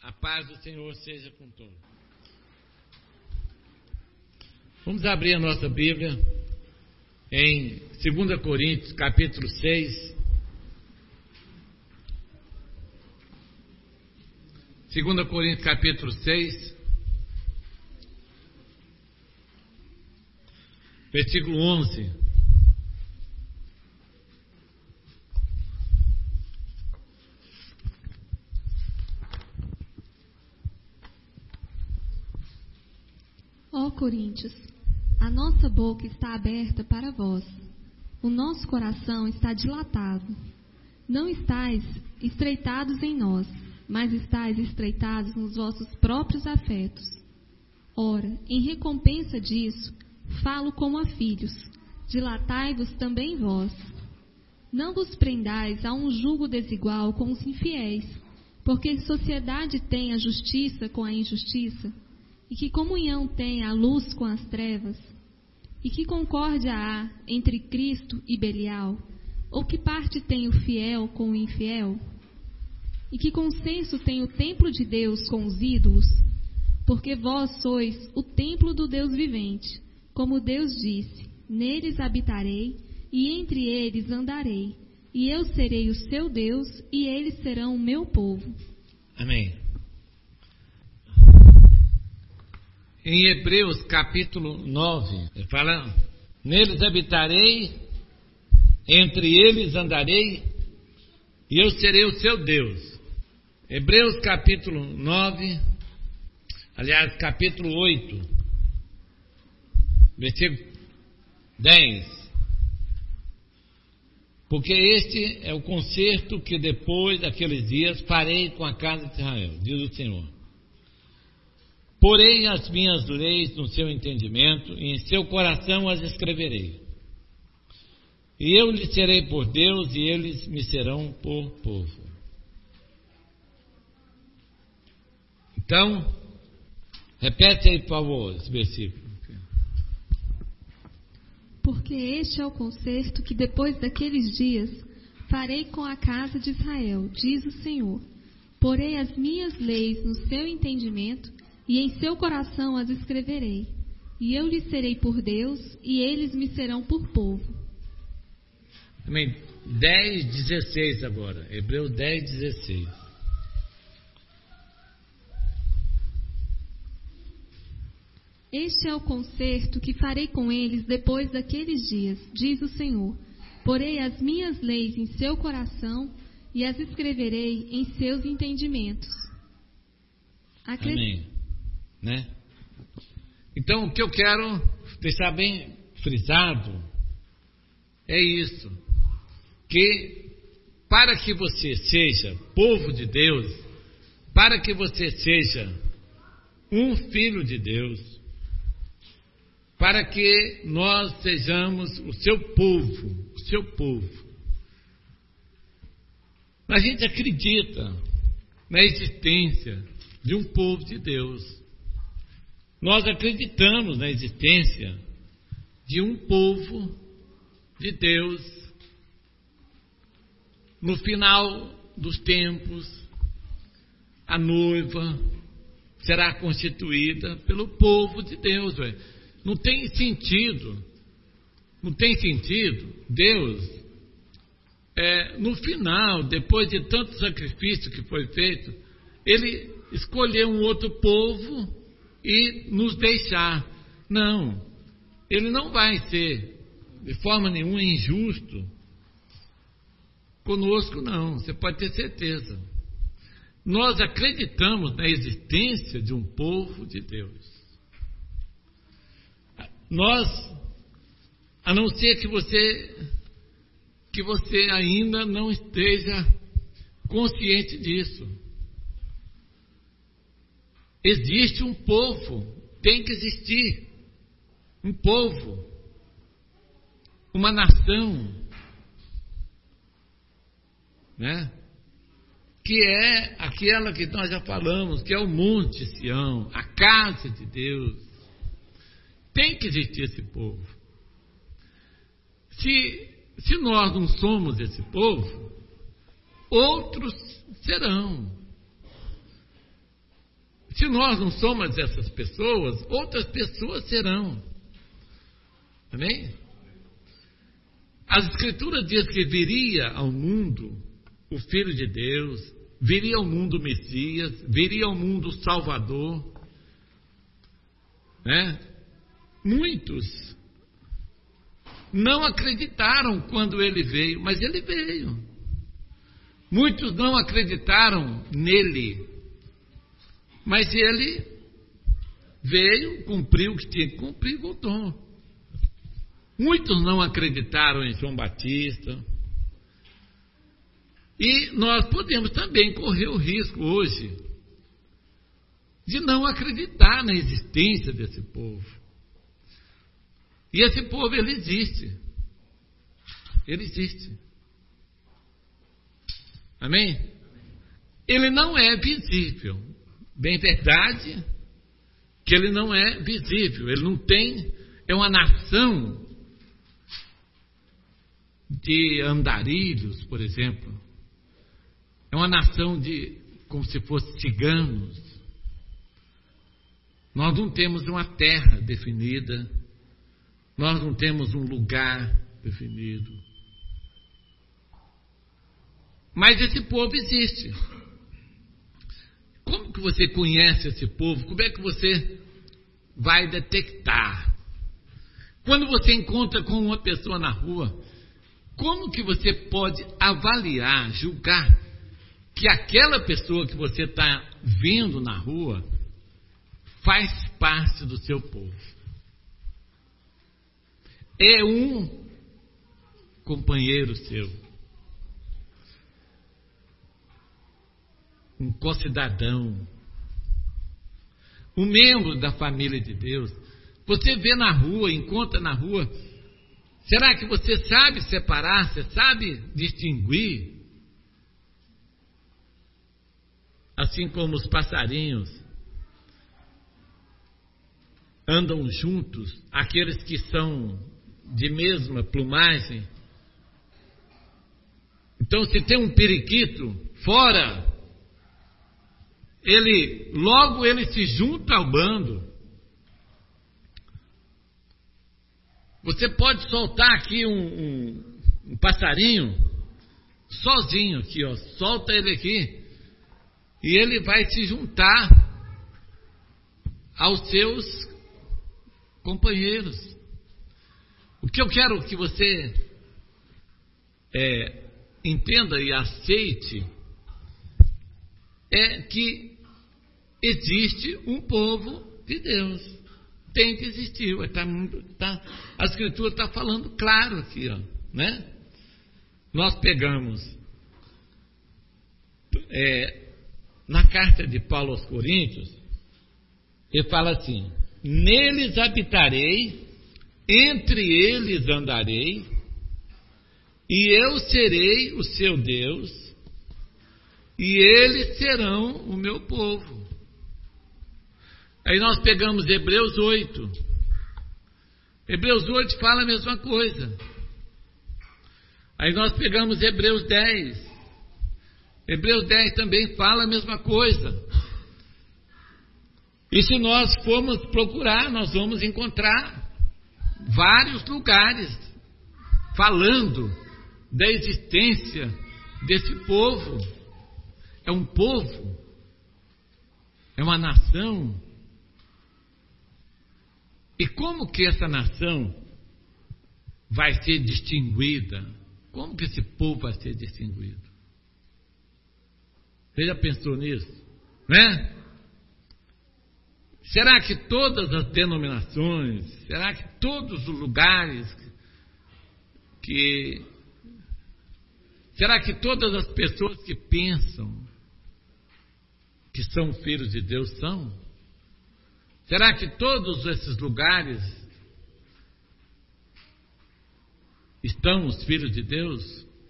A paz do Senhor seja com todos. Vamos abrir a nossa Bíblia em 2 Coríntios, capítulo 6. 2 Coríntios, capítulo 6, versículo 11. Ó Coríntios, a nossa boca está aberta para vós, o nosso coração está dilatado. Não estáis estreitados em nós, mas estáis estreitados nos vossos próprios afetos. Ora, em recompensa disso, falo como a filhos, dilatai-vos também vós. Não vos prendais a um jugo desigual com os infiéis, porque sociedade tem a justiça com a injustiça? E que comunhão tem a luz com as trevas? E que concórdia há entre Cristo e Belial? Ou que parte tem o fiel com o infiel? E que consenso tem o templo de Deus com os ídolos? Porque vós sois o templo do Deus vivente. Como Deus disse, neles habitarei e entre eles andarei. E eu serei o seu Deus e eles serão o meu povo. Amém. Em Hebreus capítulo 9, ele fala: neles habitarei, entre eles andarei, e eu serei o seu Deus. Hebreus capítulo 9, aliás, capítulo 8, versículo 10. Porque este é o concerto que depois daqueles dias farei com a casa de Israel, diz o Senhor. Porei as minhas leis no seu entendimento, e em seu coração as escreverei. E eu lhes serei por Deus, e eles me serão por povo. Então, repete aí, por favor, esse versículo. Porque este é o concerto que depois daqueles dias farei com a casa de Israel, diz o Senhor. Porei as minhas leis no seu entendimento, e em seu coração as escreverei. E eu lhes serei por Deus, e eles me serão por povo. Amém. 10:16 agora. Hebreus 10:16. Este é o concerto que farei com eles depois daqueles dias, diz o Senhor. Porei as minhas leis em seu coração, e as escreverei em seus entendimentos. Amém. Né? Então, o que eu quero deixar bem frisado é isso, que para que você seja povo de Deus, para que você seja um filho de Deus, para que nós sejamos o seu povo, a gente acredita na existência de um povo de Deus. Nós acreditamos na existência de um povo de Deus. No final dos tempos, a noiva será constituída pelo povo de Deus. Não tem sentido Deus, no final, depois de tanto sacrifício que foi feito, Ele escolher um outro povo e nos deixar. Não, Ele não vai ser de forma nenhuma injusto conosco, não, você pode ter certeza. Nós acreditamos na existência de um povo de Deus. Nós, a não ser que você ainda não esteja consciente disso. Existe um povo, tem que existir um povo, uma nação, né? Que é aquela que nós já falamos, que é o Monte Sião, a casa de Deus. Tem que existir esse povo. Se nós não somos esse povo, outros serão. Se nós não somos essas pessoas, outras pessoas serão. Amém? As Escrituras dizem que viria ao mundo o Filho de Deus, viria ao mundo o Messias, viria ao mundo o Salvador. Né? Muitos não acreditaram quando ele veio, mas ele veio. Muitos não acreditaram nele, mas ele veio, cumpriu o que tinha que cumprir e voltou. Muitos não acreditaram em João Batista. E nós podemos também correr o risco hoje de não acreditar na existência desse povo. E esse povo, ele existe. Ele existe. Amém? Ele não é visível. Bem verdade que ele não é visível. Ele não tem... É uma nação de andarilhos, por exemplo. É uma nação de... como se fossem ciganos. Nós não temos uma terra definida. Nós não temos um lugar definido. Mas esse povo existe. Como que você conhece esse povo? Como é que você vai detectar? Quando você encontra com uma pessoa na rua, como que você pode avaliar, julgar que aquela pessoa que você está vendo na rua faz parte do seu povo? É um companheiro seu, um concidadão, um membro da família de Deus. Você vê na rua, encontra na rua. Será que você sabe separar? Você sabe distinguir? Assim como os passarinhos andam juntos, aqueles que são de mesma plumagem. Então, se tem um periquito fora, logo ele se junta ao bando. Você pode soltar aqui um passarinho sozinho aqui, ó. Solta ele aqui e ele vai se juntar aos seus companheiros. O que eu quero que você entenda e aceite é que existe um povo de Deus. Tem que existir. A Escritura está falando claro aqui, ó, né? Nós pegamos na carta de Paulo aos Coríntios, ele fala assim: neles habitarei, entre eles andarei, e eu serei o seu Deus, e eles serão o meu povo. Aí nós pegamos Hebreus 8. Hebreus 8 fala a mesma coisa. Aí nós pegamos Hebreus 10. Hebreus 10 também fala a mesma coisa. E se nós formos procurar, nós vamos encontrar vários lugares falando da existência desse povo. É um povo, é uma nação. E como que essa nação vai ser distinguida? Como que esse povo vai ser distinguido? Você já pensou nisso? Né? Será que todas as denominações, será que todos os lugares será que todas as pessoas que pensam que são filhos de Deus são? Será que todos esses lugares estão os filhos de Deus?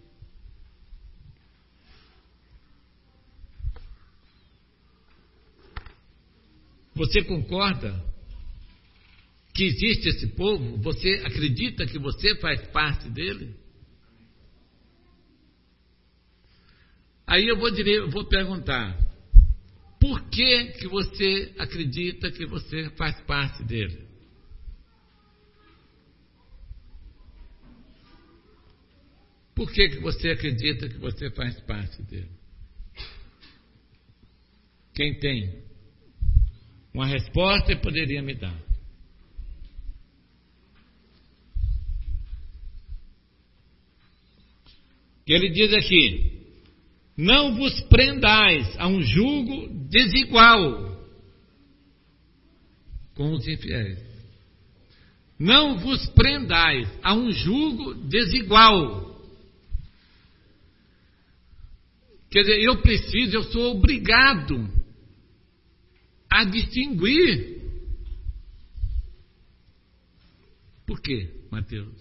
Você concorda que existe esse povo? Você acredita que você faz parte dele? Aí eu vou perguntar: por que você acredita que você faz parte dele? Por que você acredita que você faz parte dele? Quem tem uma resposta poderia me dar. Ele diz aqui: não vos prendais a um jugo desigual com os infiéis. Não vos prendais a um jugo desigual. Quer dizer, eu sou obrigado a distinguir. Por quê, Mateus?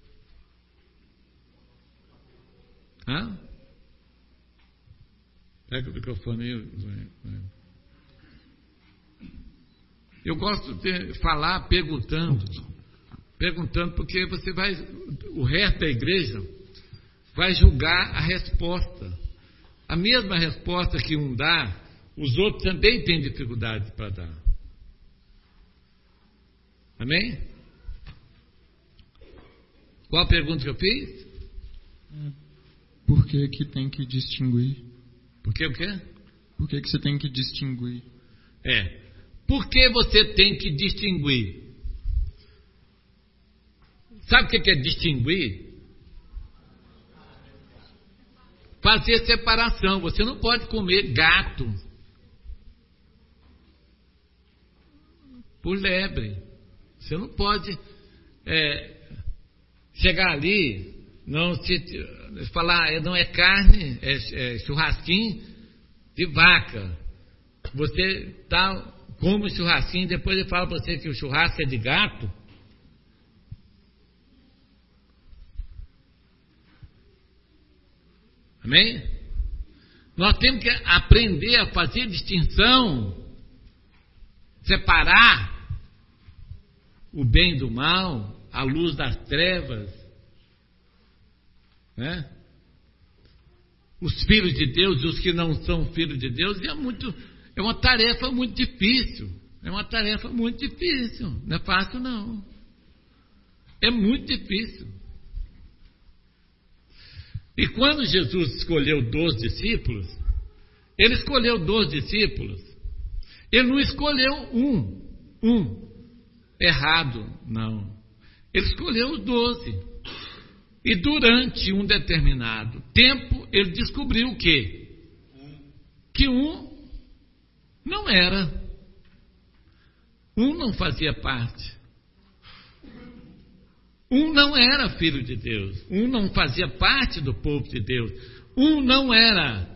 Pega o microfone aí. Eu gosto de falar perguntando, porque você vai, o resto da igreja vai julgar a resposta. A mesma resposta que um dá, os outros também têm dificuldade para dar. Amém? Qual a pergunta que eu fiz? Por que tem que distinguir? Por que o quê? Por que você tem que distinguir? Por que você tem que distinguir? Sabe o que é distinguir? Fazer separação. Você não pode comer gato por lebre. Você não pode chegar ali, não se falar, não é carne, é churrasquinho de vaca. Você come churrasquinho, depois ele fala para você que o churrasco é de gato. Amém? Nós temos que aprender a fazer distinção, separar o bem do mal, a luz das trevas, né? Os filhos de Deus e os que não são filhos de Deus. É uma tarefa muito difícil. Não é fácil não. É muito difícil. E quando Jesus escolheu 12 discípulos, ele escolheu 12 discípulos, ele não escolheu um errado, não. Ele escolheu os 12. E durante um determinado tempo, ele descobriu o quê? Que um não era. Um não fazia parte. Um não era filho de Deus. Um não fazia parte do povo de Deus. Um não era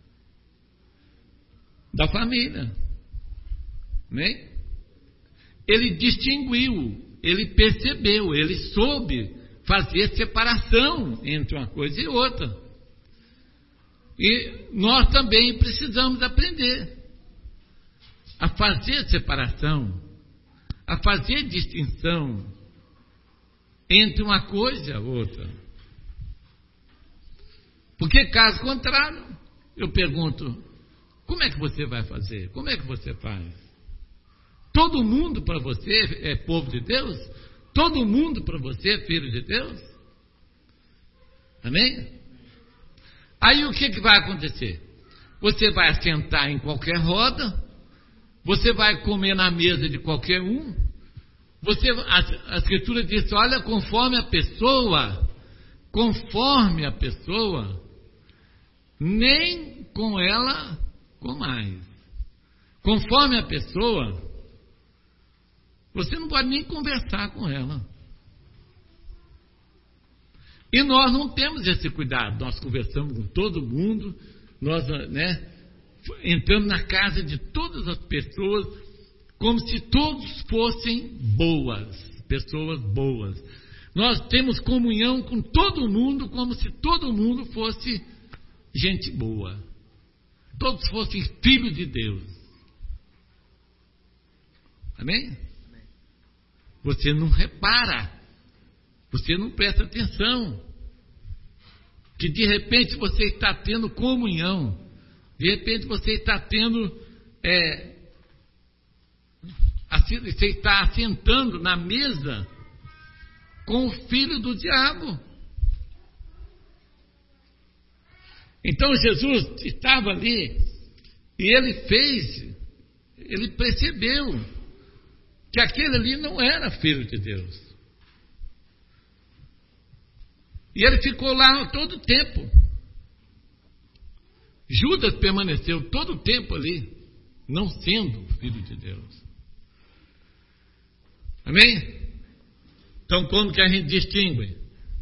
da família. Amém? Ele distinguiu, ele percebeu, ele soube fazer separação entre uma coisa e outra. E nós também precisamos aprender a fazer separação, a fazer distinção entre uma coisa e a outra. Porque, caso contrário, eu pergunto, como é que você vai fazer? Como é que você faz? Todo mundo para você é povo de Deus? Todo mundo para você é filho de Deus? Amém? Aí o que vai acontecer? Você vai sentar em qualquer roda, você vai comer na mesa de qualquer um. A Escritura diz, olha, conforme a pessoa, nem com ela comais. Conforme a pessoa, você não pode nem conversar com ela. E nós não temos esse cuidado. Nós conversamos com todo mundo, nós, entramos na casa de todas as pessoas, como se todos fossem pessoas boas. Nós temos comunhão com todo mundo, como se todo mundo fosse gente boa. Todos fossem filhos de Deus. Amém? Você não repara, você não presta atenção, que de repente você está tendo comunhão, de repente você está tendo você está assentando na mesa com o filho do diabo. Então Jesus estava ali e ele percebeu que aquele ali não era filho de Deus. E ele ficou lá todo o tempo. Judas permaneceu todo o tempo ali, não sendo filho de Deus. Amém? Então, como que a gente distingue?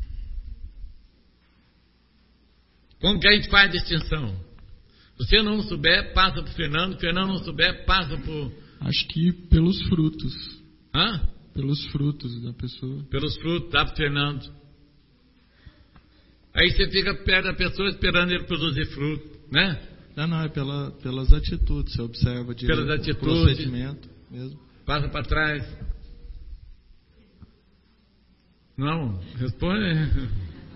Como que a gente faz a distinção? Se você não souber, passa para o Fernando. Fernando não souber, passa para o... Acho que pelos frutos. Hã? Pelos frutos da pessoa. Pelos frutos, dá para o Fernando. Aí você fica perto da pessoa esperando ele produzir fruto, né? Não, é pelas atitudes. Você observa pelas atitudes, o procedimento mesmo. Passa para trás. Não, responde.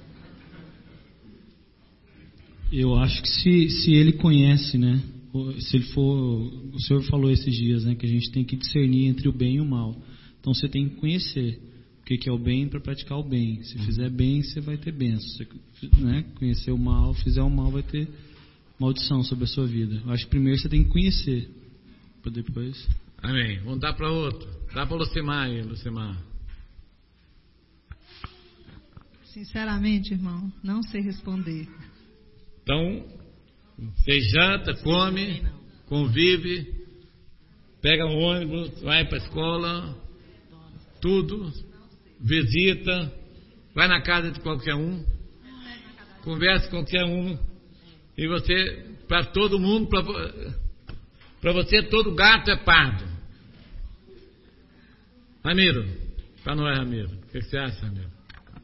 Eu acho que se ele conhece, né? Se ele for, o senhor falou esses dias, né? Que a gente tem que discernir entre o bem e o mal. Então você tem que conhecer o que é o bem para praticar o bem. Se fizer bem, você vai ter bênção. Se né, conhecer o mal, fizer o mal, vai ter maldição sobre a sua vida. Eu acho que primeiro você tem que conhecer, para depois. Amém. Vamos dar para outro. Dá para Lucimar aí, Lucimar. Sinceramente, irmão, não sei responder. Então, você janta, come, convive, pega um ônibus, vai para a escola, tudo, visita, vai na casa de qualquer um, conversa com qualquer um, e você, para todo mundo, para você todo gato é pardo. Ramiro, para nós, Ramiro, o que você acha, Ramiro?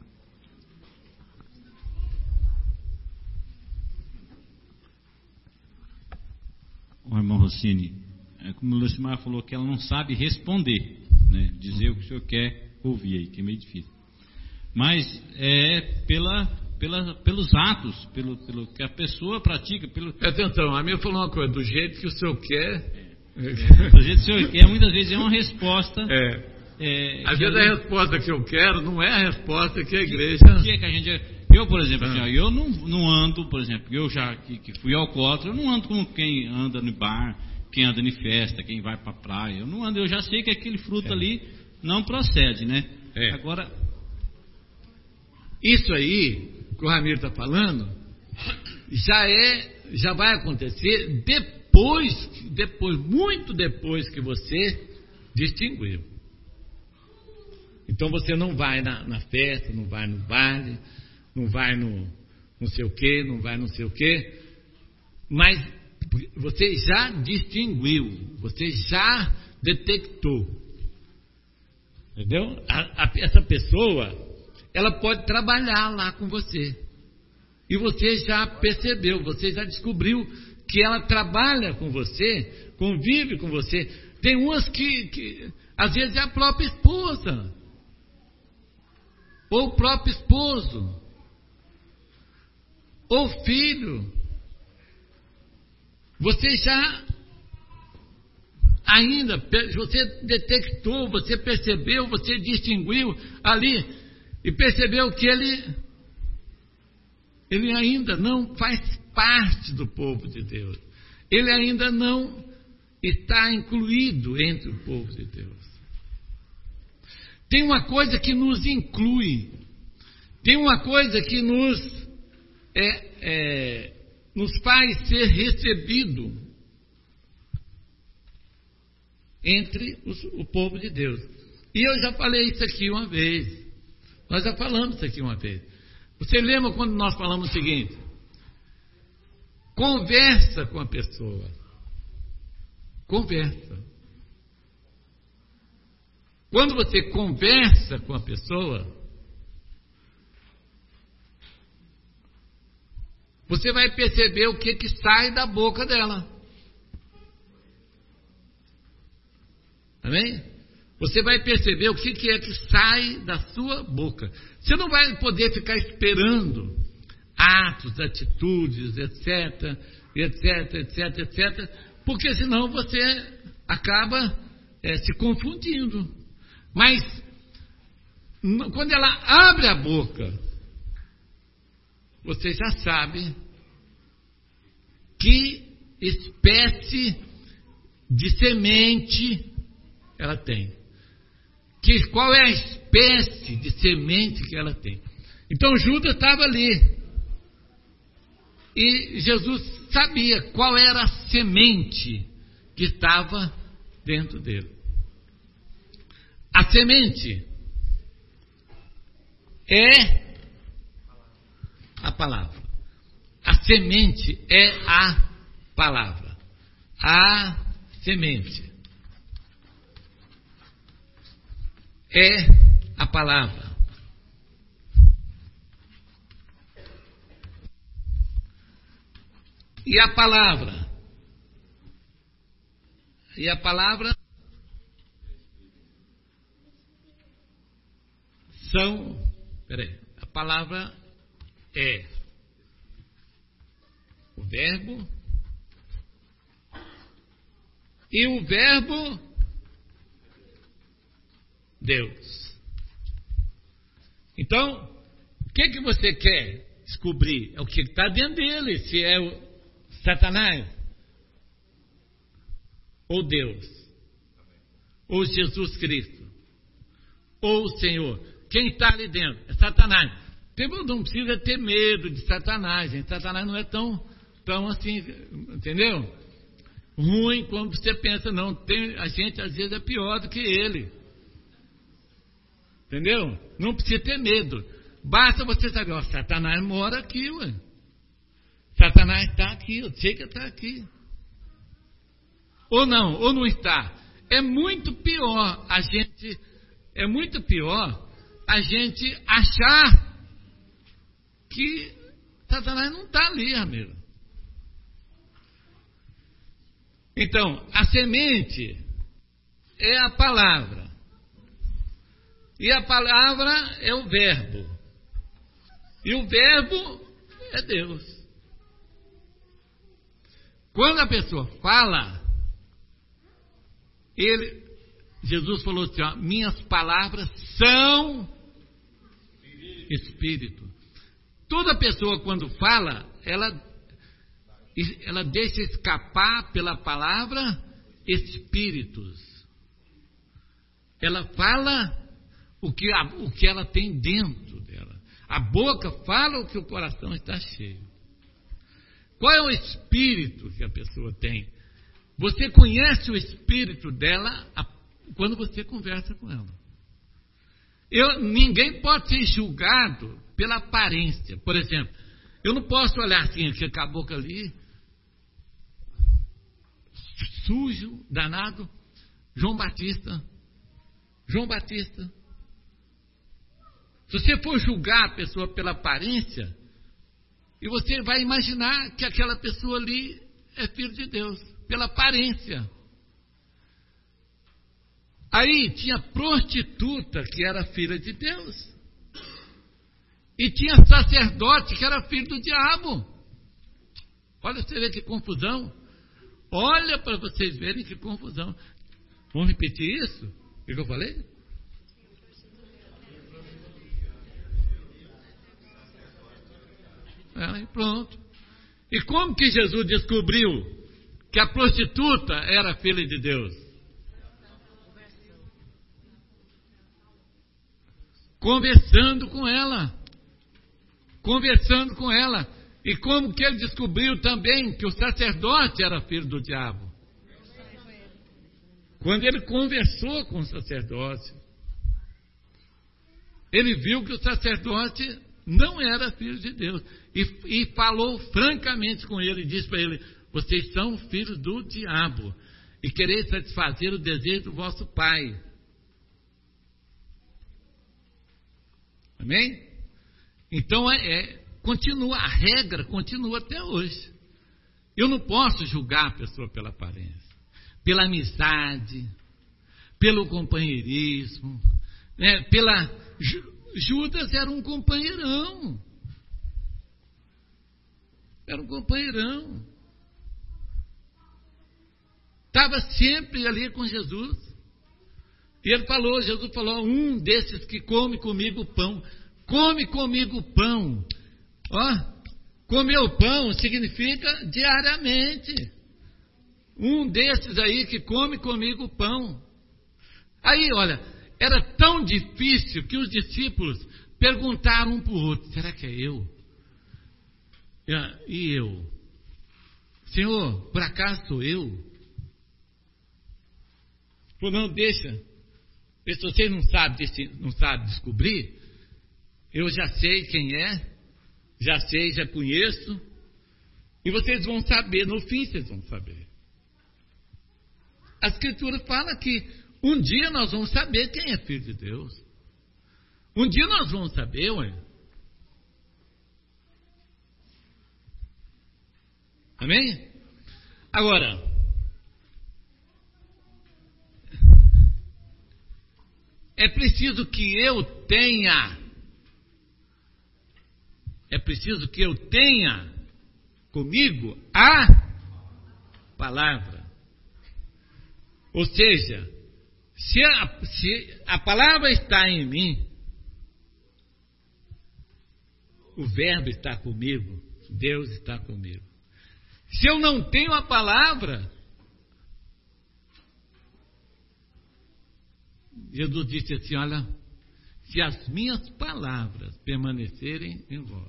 O irmão Rossini, como o Lucimar falou, que ela não sabe responder, né? Dizer o que o senhor quer ouvir aí, que é meio difícil. Mas é pelos atos, pelo que a pessoa pratica. Atenção, a minha falou uma coisa, do jeito que o senhor quer. Do jeito que o senhor quer, muitas vezes é uma resposta. Às vezes a resposta que eu quero não é a resposta que a igreja. Que a gente. Eu, por exemplo, assim, eu não ando, por exemplo, eu já que fui alcoólatra, eu não ando como quem anda no bar, quem anda em festa, quem vai para a praia. Eu não ando, eu já sei que aquele fruto ali não procede, né? Agora, isso aí que o Ramiro está falando já vai acontecer muito depois que você distinguiu. Então você não vai na festa, não vai no baile, não vai no não sei o que, não vai não sei o que, mas você já distinguiu, você já detectou, entendeu? Essa pessoa, ela pode trabalhar lá com você, e você já percebeu, você já descobriu que ela trabalha com você, convive com você. Tem umas que às vezes é a própria esposa, ou o próprio esposo, ou filho. Você já você detectou, você percebeu, você distinguiu ali e percebeu que ele ainda não faz parte do povo de Deus. Ele ainda não está incluído entre o povo de Deus. Tem uma coisa que nos inclui, tem uma coisa que nos faz ser recebido entre o povo de Deus. E eu já falei isso aqui uma vez. Nós já falamos isso aqui uma vez. Você lembra quando nós falamos o seguinte? Conversa com a pessoa. Conversa. Quando você conversa com a pessoa, você vai perceber o que sai da boca dela. Amém? Você vai perceber o que é que sai da sua boca. Você não vai poder ficar esperando atos, atitudes, etc, etc, etc, etc, porque senão você acaba se confundindo. Mas quando ela abre a boca, você já sabe que espécie de semente ela tem. Qual é a espécie de semente que ela tem. Então Judas estava ali. E Jesus sabia qual era a semente que estava dentro dele. A semente é a palavra. A semente é a palavra. A semente é a palavra. E a palavra a palavra é o verbo, e o verbo Deus. Então, o que você quer descobrir? É o que está dentro dele, se é o Satanás, ou Deus, ou Jesus Cristo, ou o Senhor. Quem está ali dentro? É Satanás. Não precisa ter medo de Satanás, gente. Satanás não é tão assim, entendeu? Ruim como você pensa, não. A gente às vezes é pior do que ele. Entendeu? Não precisa ter medo. Basta você saber, ó, Satanás mora aqui, ué. Satanás está aqui, eu sei que está aqui. Ou não está. É muito pior a gente achar que Satanás não está ali, amigo. Então, a semente é a palavra. E a palavra é o verbo. E o verbo é Deus. Quando a pessoa fala, Jesus falou assim, ó, minhas palavras são espírito. Toda pessoa quando fala, ela deixa escapar pela palavra espíritos. Ela fala o que ela tem dentro dela. A boca fala o que o coração está cheio. Qual é o espírito que a pessoa tem? Você conhece o espírito dela quando você conversa com ela. Ninguém pode ser julgado pela aparência. Por exemplo, eu não posso olhar assim, aquele caboclo ali, sujo, danado, João Batista. Se você for julgar a pessoa pela aparência, e você vai imaginar que aquela pessoa ali é filho de Deus, pela aparência. Aí tinha prostituta que era filha de Deus. E tinha sacerdote que era filho do diabo. Olha, você vê que confusão. Olha para vocês verem que confusão. Vamos repetir isso? O que eu falei? E pronto. E como que Jesus descobriu que a prostituta era filha de Deus? Conversando com ela. E como que ele descobriu também que o sacerdote era filho do diabo? Quando ele conversou com o sacerdote, ele viu que o sacerdote não era filho de Deus. E falou francamente com ele, e disse para ele, vocês são filhos do diabo, e quereis satisfazer o desejo do vosso pai. Amém? Então continua, a regra continua até hoje. Eu não posso julgar a pessoa pela aparência, pela amizade, pelo companheirismo, Judas era um companheirão. estava sempre ali com Jesus. E Jesus falou, um desses que come comigo pão, come comigo pão. Comer o pão significa diariamente. Um desses aí que come comigo pão. Aí, olha, era tão difícil que os discípulos perguntaram um para o outro, será que é eu? E eu? Senhor, por acaso sou eu? Pô, não, deixa. Se vocês não sabem descobrir, eu já sei quem é, já conheço, e vocês vão saber, no fim vocês vão saber. A Escritura fala que um dia nós vamos saber quem é filho de Deus. Um dia nós vamos saber, ué. Amém? Agora, é preciso que eu tenha comigo a palavra. Ou seja, se a palavra está em mim, o verbo está comigo, Deus está comigo. Se eu não tenho a palavra, Jesus disse assim, olha, se as minhas palavras permanecerem em vós.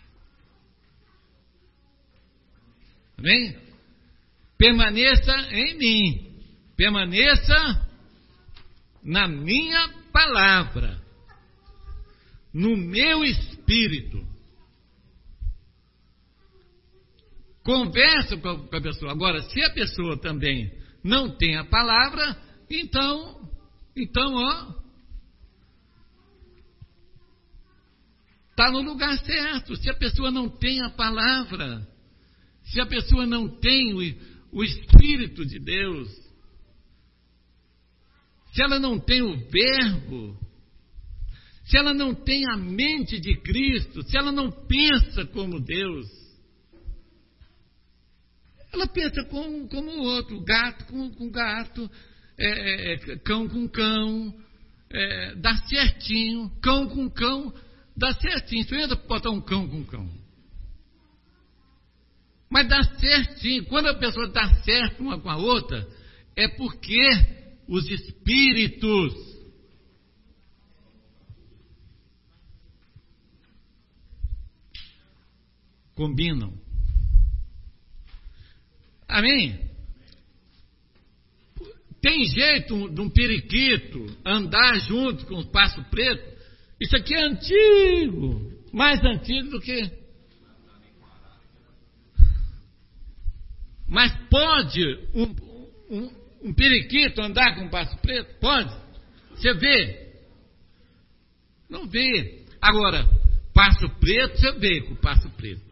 Amém? Permaneça em mim. Permaneça na minha palavra. No meu espírito. Conversa com a pessoa. Agora, se a pessoa também não tem a palavra, então, está no lugar certo. Se a pessoa não tem a palavra, se a pessoa não tem o Espírito de Deus, se ela não tem o verbo, se ela não tem a mente de Cristo, se ela não pensa como Deus, ela pensa como o outro, gato com gato, cão com cão, dá certinho, cão com cão, dá certinho. Você ainda botar um cão com cão. Mas dá certinho. Quando a pessoa dá certo uma com a outra, é porque os espíritos combinam. Amém? Tem jeito de um periquito andar junto com o passo preto? Isso aqui é antigo, mais antigo do que... Mas pode um periquito andar com o passo preto? Pode? Você vê? Não vê. Agora, passo preto, você vê com o passo preto.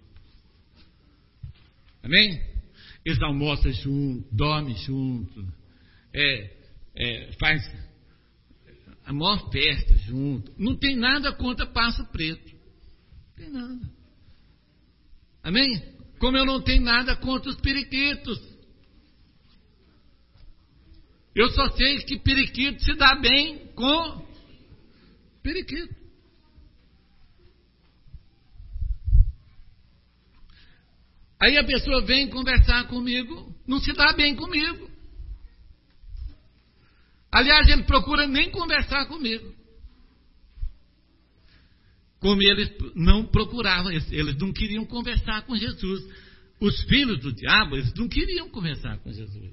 Amém? Eles almoçam junto, dormem junto, faz a maior festa junto. Não tem nada contra passo preto. Não tem nada. Amém? Como eu não tenho nada contra os periquitos. Eu só sei que periquito se dá bem com periquito. Aí a pessoa vem conversar comigo, não se dá bem comigo. Aliás, ele procura nem conversar comigo. Como eles não procuravam, eles não queriam conversar com Jesus. Os filhos do diabo, eles não queriam conversar com Jesus.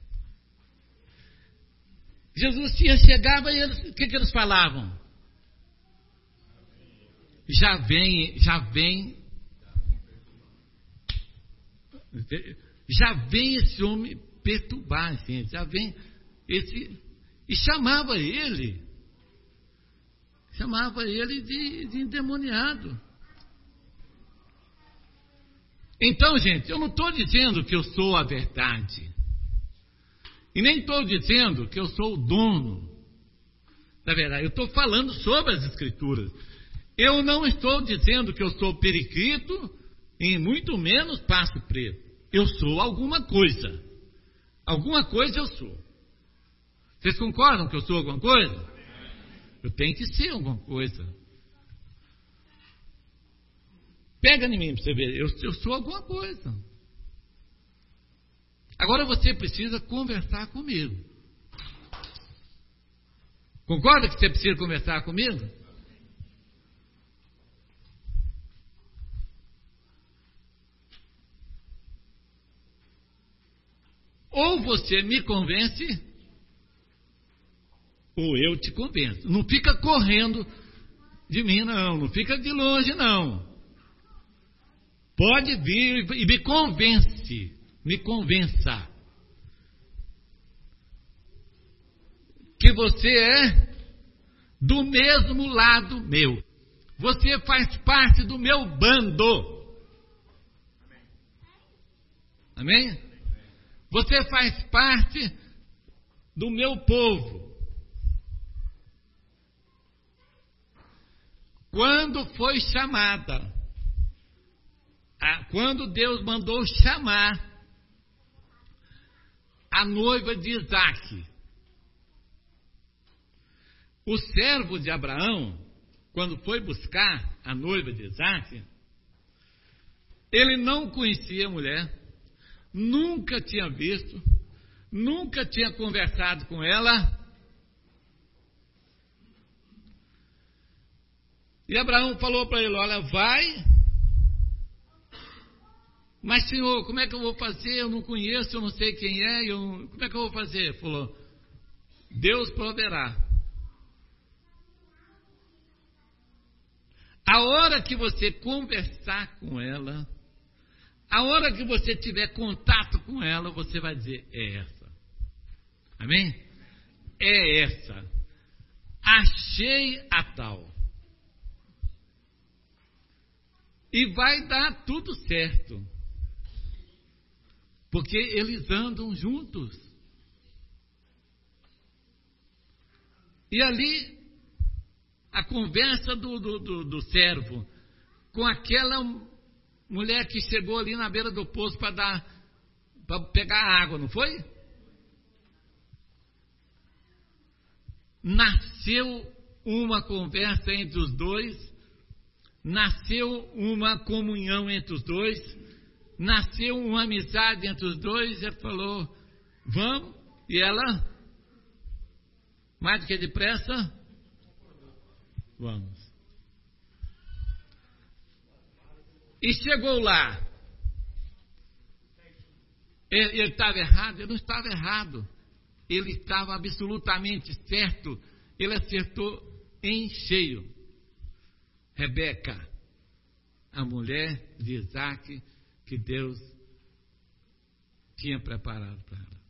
Jesus chegava e eles, o que eles falavam? Já vem esse homem perturbar, gente. Já vem esse... E chamava ele de endemoniado. Então, gente, eu não estou dizendo que eu sou a verdade. E nem estou dizendo que eu sou o dono da verdade. Eu estou falando sobre as Escrituras. Eu não estou dizendo que eu sou periquito e muito menos passo preto. Eu sou alguma coisa. Alguma coisa eu sou. Vocês concordam que eu sou alguma coisa? Eu tenho que ser alguma coisa. Pega em mim para você ver, eu sou alguma coisa. Agora você precisa conversar comigo. Concorda que você precisa conversar comigo? Ou você me convence, ou eu te convenço. Não fica correndo de mim, não. Não fica de longe, não. Pode vir e me convence. Me convença. Que você é do mesmo lado meu. Você faz parte do meu bando. Amém? Você faz parte do meu povo. Quando foi chamada, quando Deus mandou chamar a noiva de Isaque, o servo de Abraão, quando foi buscar a noiva de Isaque, ele não conhecia a mulher, nunca tinha visto, nunca tinha conversado com ela. E Abraão falou para ele: olha, vai. Mas, Senhor, como é que eu vou fazer? Eu não conheço, eu não sei quem é, como é que eu vou fazer? Ele falou: Deus proverá. A hora que você conversar com ela, a hora que você tiver contato com ela, você vai dizer: é essa. Amém? É essa. Achei a tal. E vai dar tudo certo. Porque eles andam juntos. E ali, a conversa do servo com aquela mulher que chegou ali na beira do poço para pegar água, não foi? Nasceu uma conversa entre os dois, nasceu uma comunhão entre os dois, nasceu uma amizade entre os dois. Ele falou: vamos, e ela, mais do que depressa, vamos. E chegou lá. Ele estava errado? Ele não estava errado. Ele estava absolutamente certo. Ele acertou em cheio. Rebeca, a mulher de Isaque, que Deus tinha preparado para ela.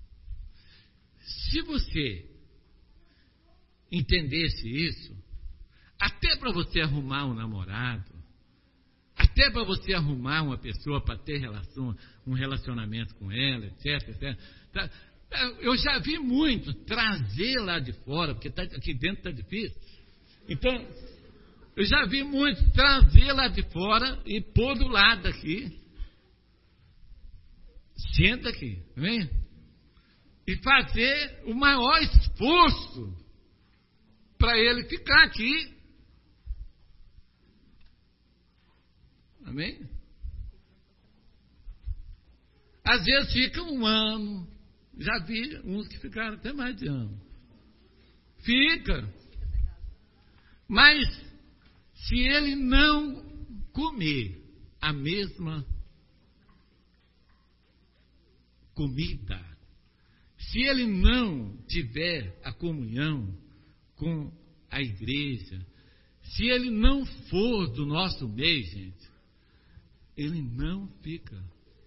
Se você entendesse isso, até para você arrumar um namorado, até para você arrumar uma pessoa para ter um relacionamento com ela, etc, etc. Eu já vi muito trazer lá de fora, porque aqui dentro está difícil. Então, eu já vi muito trazer lá de fora e pôr do lado aqui. Senta aqui, vem? E fazer o maior esforço para ele ficar aqui. Amém? Às vezes fica um ano. Já vi uns que ficaram até mais de ano. Fica. Mas se ele não comer a mesma comida, se ele não tiver a comunhão com a igreja, se ele não for do nosso meio, gente, ele não fica.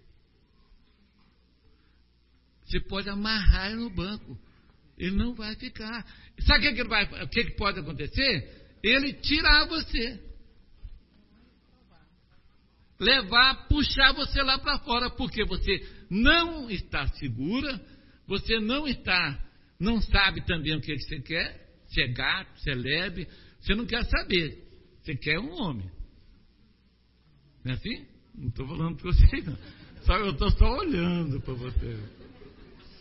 Você pode amarrar ele no banco, ele não vai ficar. Sabe o que pode acontecer? Ele tirar você, levar, puxar você lá para fora, porque você não está segura, você não sabe também o que você quer. Se é gato, se é lebre, você não quer saber, você quer um homem. Não é assim? Não estou falando para vocês, não. Eu estou só olhando para você.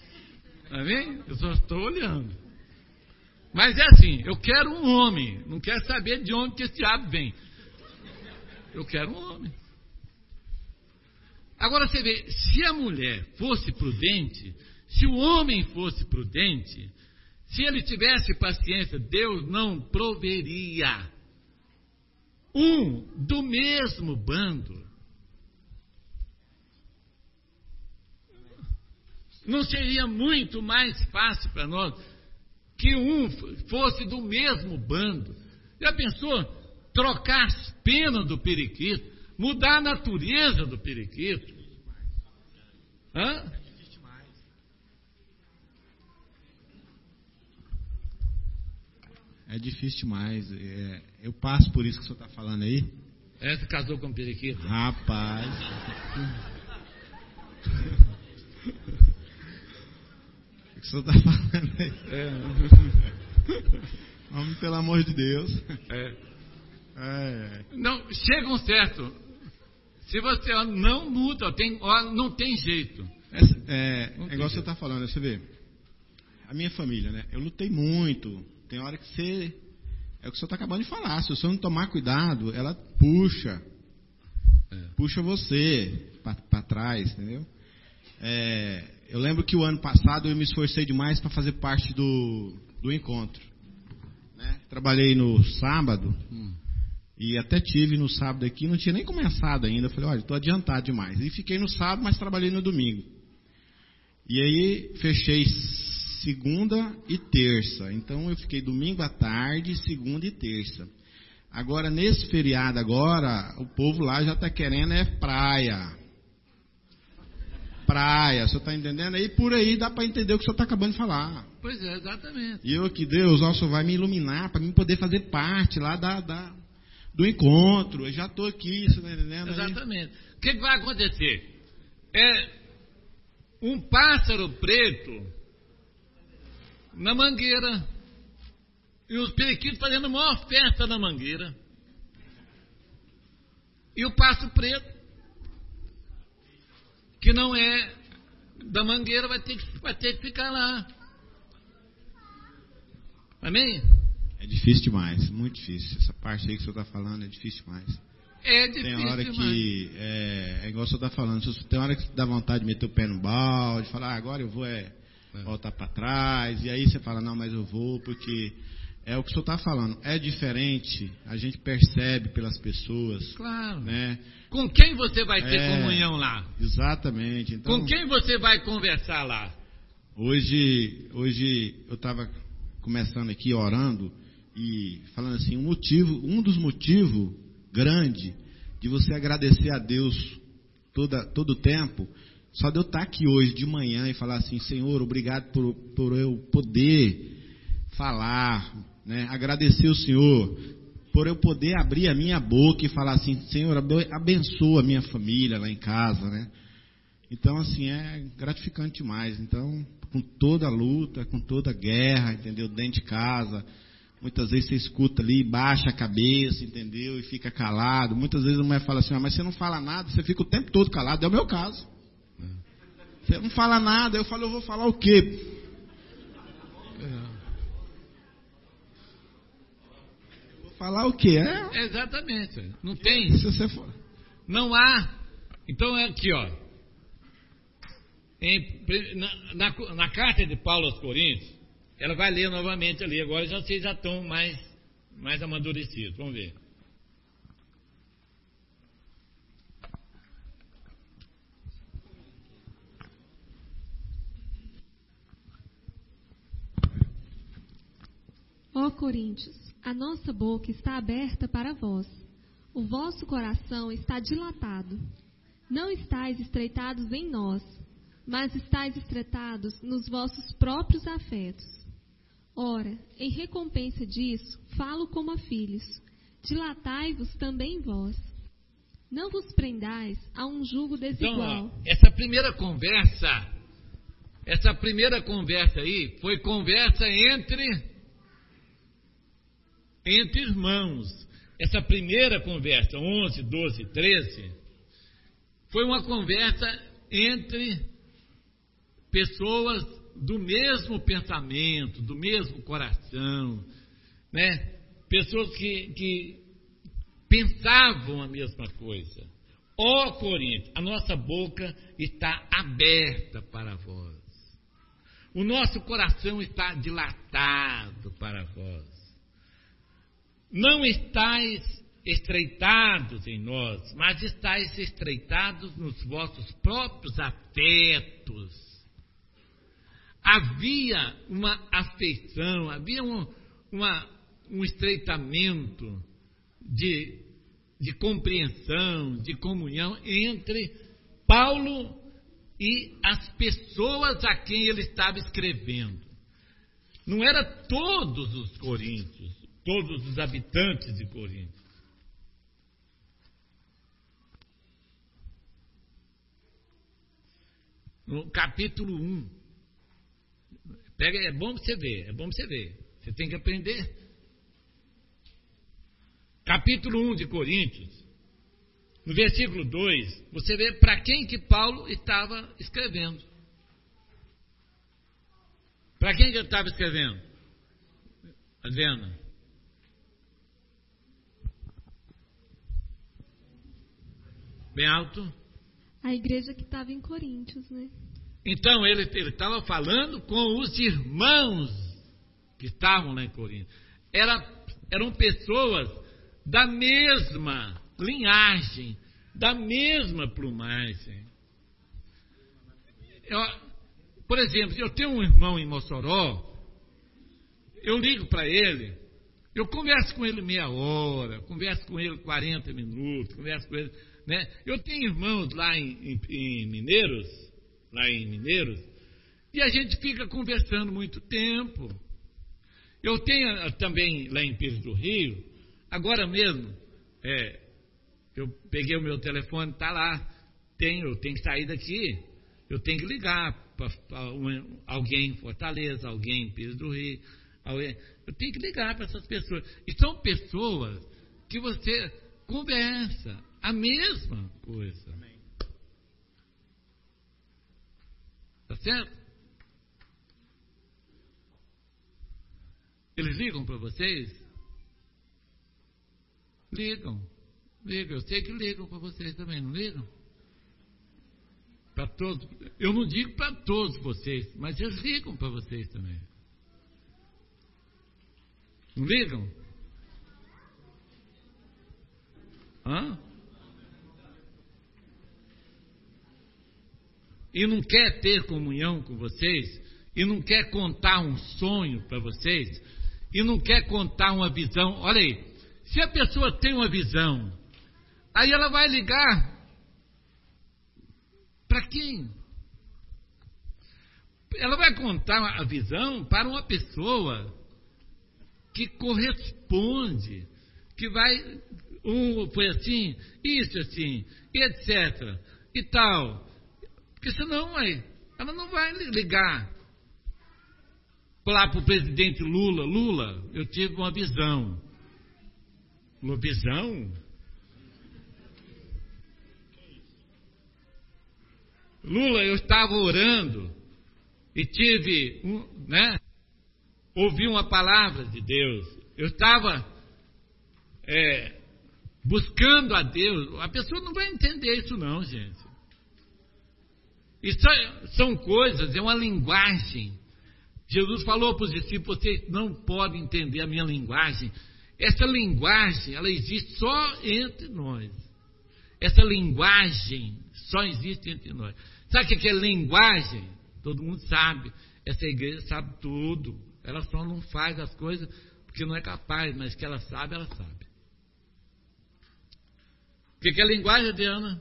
Amém? Eu só estou olhando. Mas é assim, eu quero um homem, não quero saber de onde que esse diabo vem. Eu quero um homem. Agora você vê, se a mulher fosse prudente, se o homem fosse prudente, se ele tivesse paciência, Deus não proveria um do mesmo bando. Não seria muito mais fácil para nós que um fosse do mesmo bando? Já pensou? Trocar as penas do periquito, mudar a natureza do periquito. Hã? É difícil demais. Eu passo por isso que o senhor está falando aí. Você casou com o periquito? Rapaz. O que o senhor está falando aí? Vamos, pelo amor de Deus. Não, chega um certo. Se você não muda, não tem jeito. É igual você está falando, você vê. A minha família, né? Eu lutei muito. Tem hora que você... É o que o senhor está acabando de falar. Se o senhor não tomar cuidado, ela puxa. Puxa você para trás, entendeu? Eu lembro que o ano passado eu me esforcei demais para fazer parte do encontro. Né? Trabalhei no sábado. E até tive no sábado aqui, não tinha nem começado ainda. Eu falei, olha, estou adiantado demais. E fiquei no sábado, mas trabalhei no domingo. E aí fechei segunda e terça. Então eu fiquei domingo à tarde, segunda e terça. Agora, nesse feriado agora, o povo lá já está querendo praia. Praia, o senhor está entendendo? Aí por aí dá para entender o que o senhor está acabando de falar. Pois é, exatamente. E eu aqui, Deus, o senhor vai me iluminar para mim poder fazer parte lá do encontro. Eu já estou aqui, você está entendendo? Exatamente. O que vai acontecer? Um pássaro preto na mangueira e os periquitos fazendo a maior festa na mangueira. E o pássaro preto, que não é da mangueira, vai ter que ficar lá. Amém? É difícil demais, muito difícil. Essa parte aí que o senhor está falando é difícil demais. É difícil demais. Tem hora demais. que, igual o senhor está falando, tem hora que dá vontade de meter o pé no balde, falar, agora eu vou voltar para trás, e aí você fala, não, mas eu vou, porque é o que o senhor está falando. É diferente, a gente percebe pelas pessoas. Claro. Né? Com quem você vai ter comunhão lá? Exatamente. Então, com quem você vai conversar lá? Hoje eu estava começando aqui orando e falando assim, um dos motivos grande de você agradecer a Deus todo o tempo, só de eu estar aqui hoje de manhã e falar assim, Senhor, obrigado por eu poder falar, né? Agradecer o Senhor por eu poder abrir a minha boca e falar assim, Senhor, abençoa a minha família lá em casa, né? Então, assim, é gratificante demais. Então, com toda a luta, com toda a guerra, entendeu? Dentro de casa, muitas vezes você escuta ali, baixa a cabeça, entendeu? E fica calado. Muitas vezes a mulher fala assim, mas você não fala nada, você fica o tempo todo calado. É o meu caso. Você não fala nada, eu falo, eu vou falar o quê? Vou falar o quê? Exatamente. Não tem. Se você for... Não há. Então é aqui, ó. Na carta de Paulo aos Coríntios, ela vai ler novamente ali. Agora vocês já estão mais amadurecidos. Vamos ver. Ó Coríntios, a nossa boca está aberta para vós. O vosso coração está dilatado. Não estáis estreitados em nós, mas estáis estreitados nos vossos próprios afetos. Ora, em recompensa disso, falo como a filhos. Dilatai-vos também vós. Não vos prendais a um jugo desigual. Então, essa primeira conversa aí foi conversa entre irmãos. Essa primeira conversa, 11, 12, 13, foi uma conversa entre pessoas do mesmo pensamento, do mesmo coração, né? Pessoas que pensavam a mesma coisa. Ó Coríntios, a nossa boca está aberta para vós. O nosso coração está dilatado para vós. Não estáis estreitados em nós, mas estáis estreitados nos vossos próprios afetos. Havia uma afeição, havia um estreitamento de compreensão, de comunhão entre Paulo e as pessoas a quem ele estava escrevendo. Não era todos os coríntios, todos os habitantes de Corinto. No capítulo 1, é bom você ver, você tem que aprender. Capítulo 1 de Coríntios, no versículo 2, você vê para quem que Paulo estava escrevendo. Para quem que ele estava escrevendo? Está vendo? Bem alto. A igreja que estava em Coríntios, né? Então, ele estava falando com os irmãos que estavam lá em Corinto. Eram pessoas da mesma linhagem, da mesma plumagem. Por exemplo, eu tenho um irmão em Mossoró, eu ligo para ele, eu converso com ele meia hora, converso com ele 40 minutos, converso com ele, né? Eu tenho irmãos lá em Mineiros, e a gente fica conversando muito tempo. Eu tenho também lá em Pires do Rio, agora mesmo, eu peguei o meu telefone, está lá, eu tenho que sair daqui, eu tenho que ligar para alguém em Fortaleza, alguém em Pires do Rio, eu tenho que ligar para essas pessoas. E são pessoas que você conversa a mesma coisa. Está certo? Eles ligam para vocês? Ligam. Eu sei que ligam para vocês também, não ligam? Para todos. Eu não digo para todos vocês, mas eles ligam para vocês também. Não ligam? Hã? E não quer ter comunhão com vocês, e não quer contar um sonho para vocês, e não quer contar uma visão. Olha aí, se a pessoa tem uma visão, aí ela vai ligar para quem? Ela vai contar a visão para uma pessoa que corresponde, que vai, foi assim, isso assim, etc. e tal. Porque senão ela não vai ligar lá para o presidente Lula. Lula, eu tive uma visão. Uma visão? Lula, eu estava orando e tive, ouvi uma palavra de Deus. Eu estava buscando a Deus. A pessoa não vai entender isso não, gente. Isso são coisas, é uma linguagem. Jesus falou para os discípulos, vocês não podem entender a minha linguagem. Essa linguagem, ela existe só entre nós. Essa linguagem só existe entre nós. Sabe o que é linguagem? Todo mundo sabe. Essa igreja sabe tudo. Ela só não faz as coisas porque não é capaz, mas que ela sabe, ela sabe. O que é linguagem, Diana?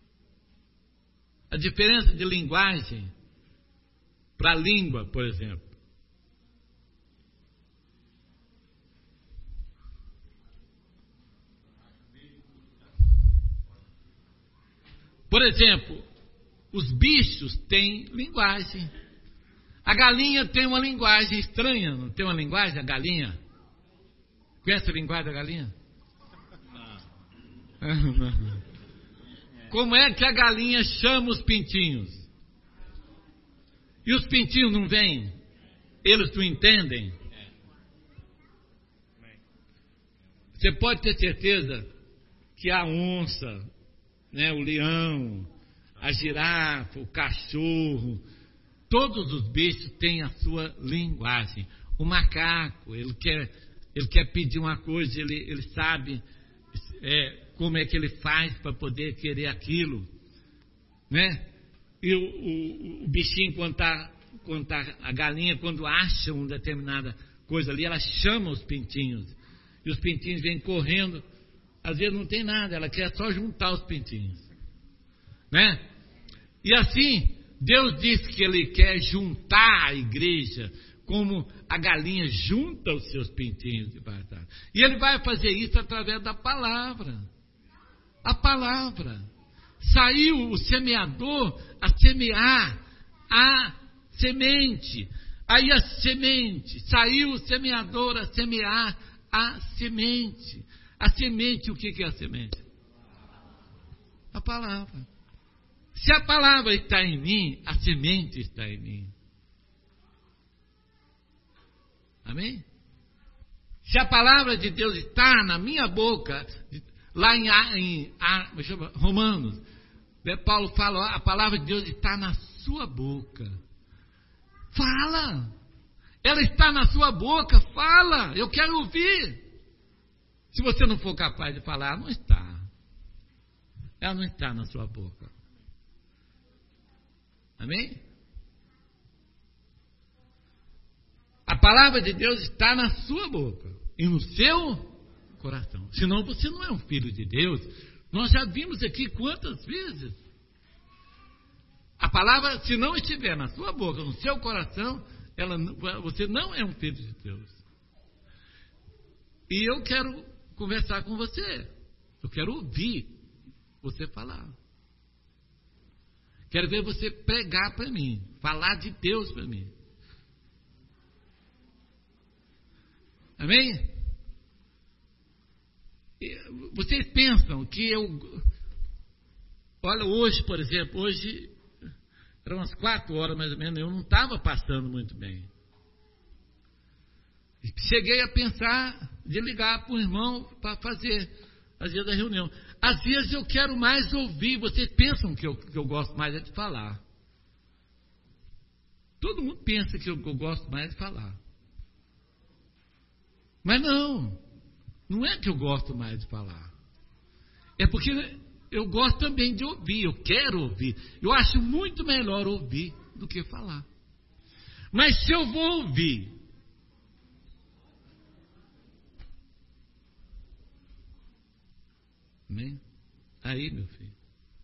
A diferença de linguagem para língua, por exemplo. Por exemplo, os bichos têm linguagem. A galinha tem uma linguagem estranha, não tem uma linguagem, a galinha? Conhece a linguagem da galinha? Não. Como é que a galinha chama os pintinhos? E os pintinhos não vêm? Eles não entendem? Você pode ter certeza que a onça, né, o leão, a girafa, o cachorro, todos os bichos têm a sua linguagem. O macaco, ele quer pedir uma coisa, ele sabe como é que ele faz para poder querer aquilo, né? E o bichinho, a galinha, quando acha uma determinada coisa ali, ela chama os pintinhos. E os pintinhos vêm correndo. Às vezes não tem nada, ela quer só juntar os pintinhos, né? E assim, Deus diz que Ele quer juntar a igreja, como a galinha junta os seus pintinhos debaixo d'água. E Ele vai fazer isso através da palavra. A palavra. Saiu o semeador a semear a semente. Aí a semente, saiu o semeador a semear a semente. A semente, o que é a semente? A palavra. Se a palavra está em mim, a semente está em mim. Amém? Se a palavra de Deus está na minha boca, lá em Romanos, Paulo fala, a palavra de Deus está na sua boca. Fala! Ela está na sua boca, fala! Eu quero ouvir! Se você não for capaz de falar, não está. Ela não está na sua boca. Amém? A palavra de Deus está na sua boca e no seu coração. Senão você não é um filho de Deus. Nós já vimos aqui quantas vezes. A palavra, se não estiver na sua boca, no seu coração, você não é um filho de Deus. E eu quero conversar com você. Eu quero ouvir você falar. Quero ver você pregar para mim, falar de Deus para mim. Amém? Vocês pensam que olha, hoje, por exemplo, hoje eram umas 4 horas mais ou menos, eu não estava passando muito bem. Cheguei a pensar de ligar para o irmão para fazer, às vezes, a reunião. Às vezes eu quero mais ouvir. Vocês pensam que eu gosto mais é de falar. Todo mundo pensa que eu gosto mais de falar. Mas não é que eu gosto mais de falar. É porque eu gosto também de ouvir, eu quero ouvir. Eu acho muito melhor ouvir do que falar. Mas se eu vou ouvir, amém? Aí, meu filho.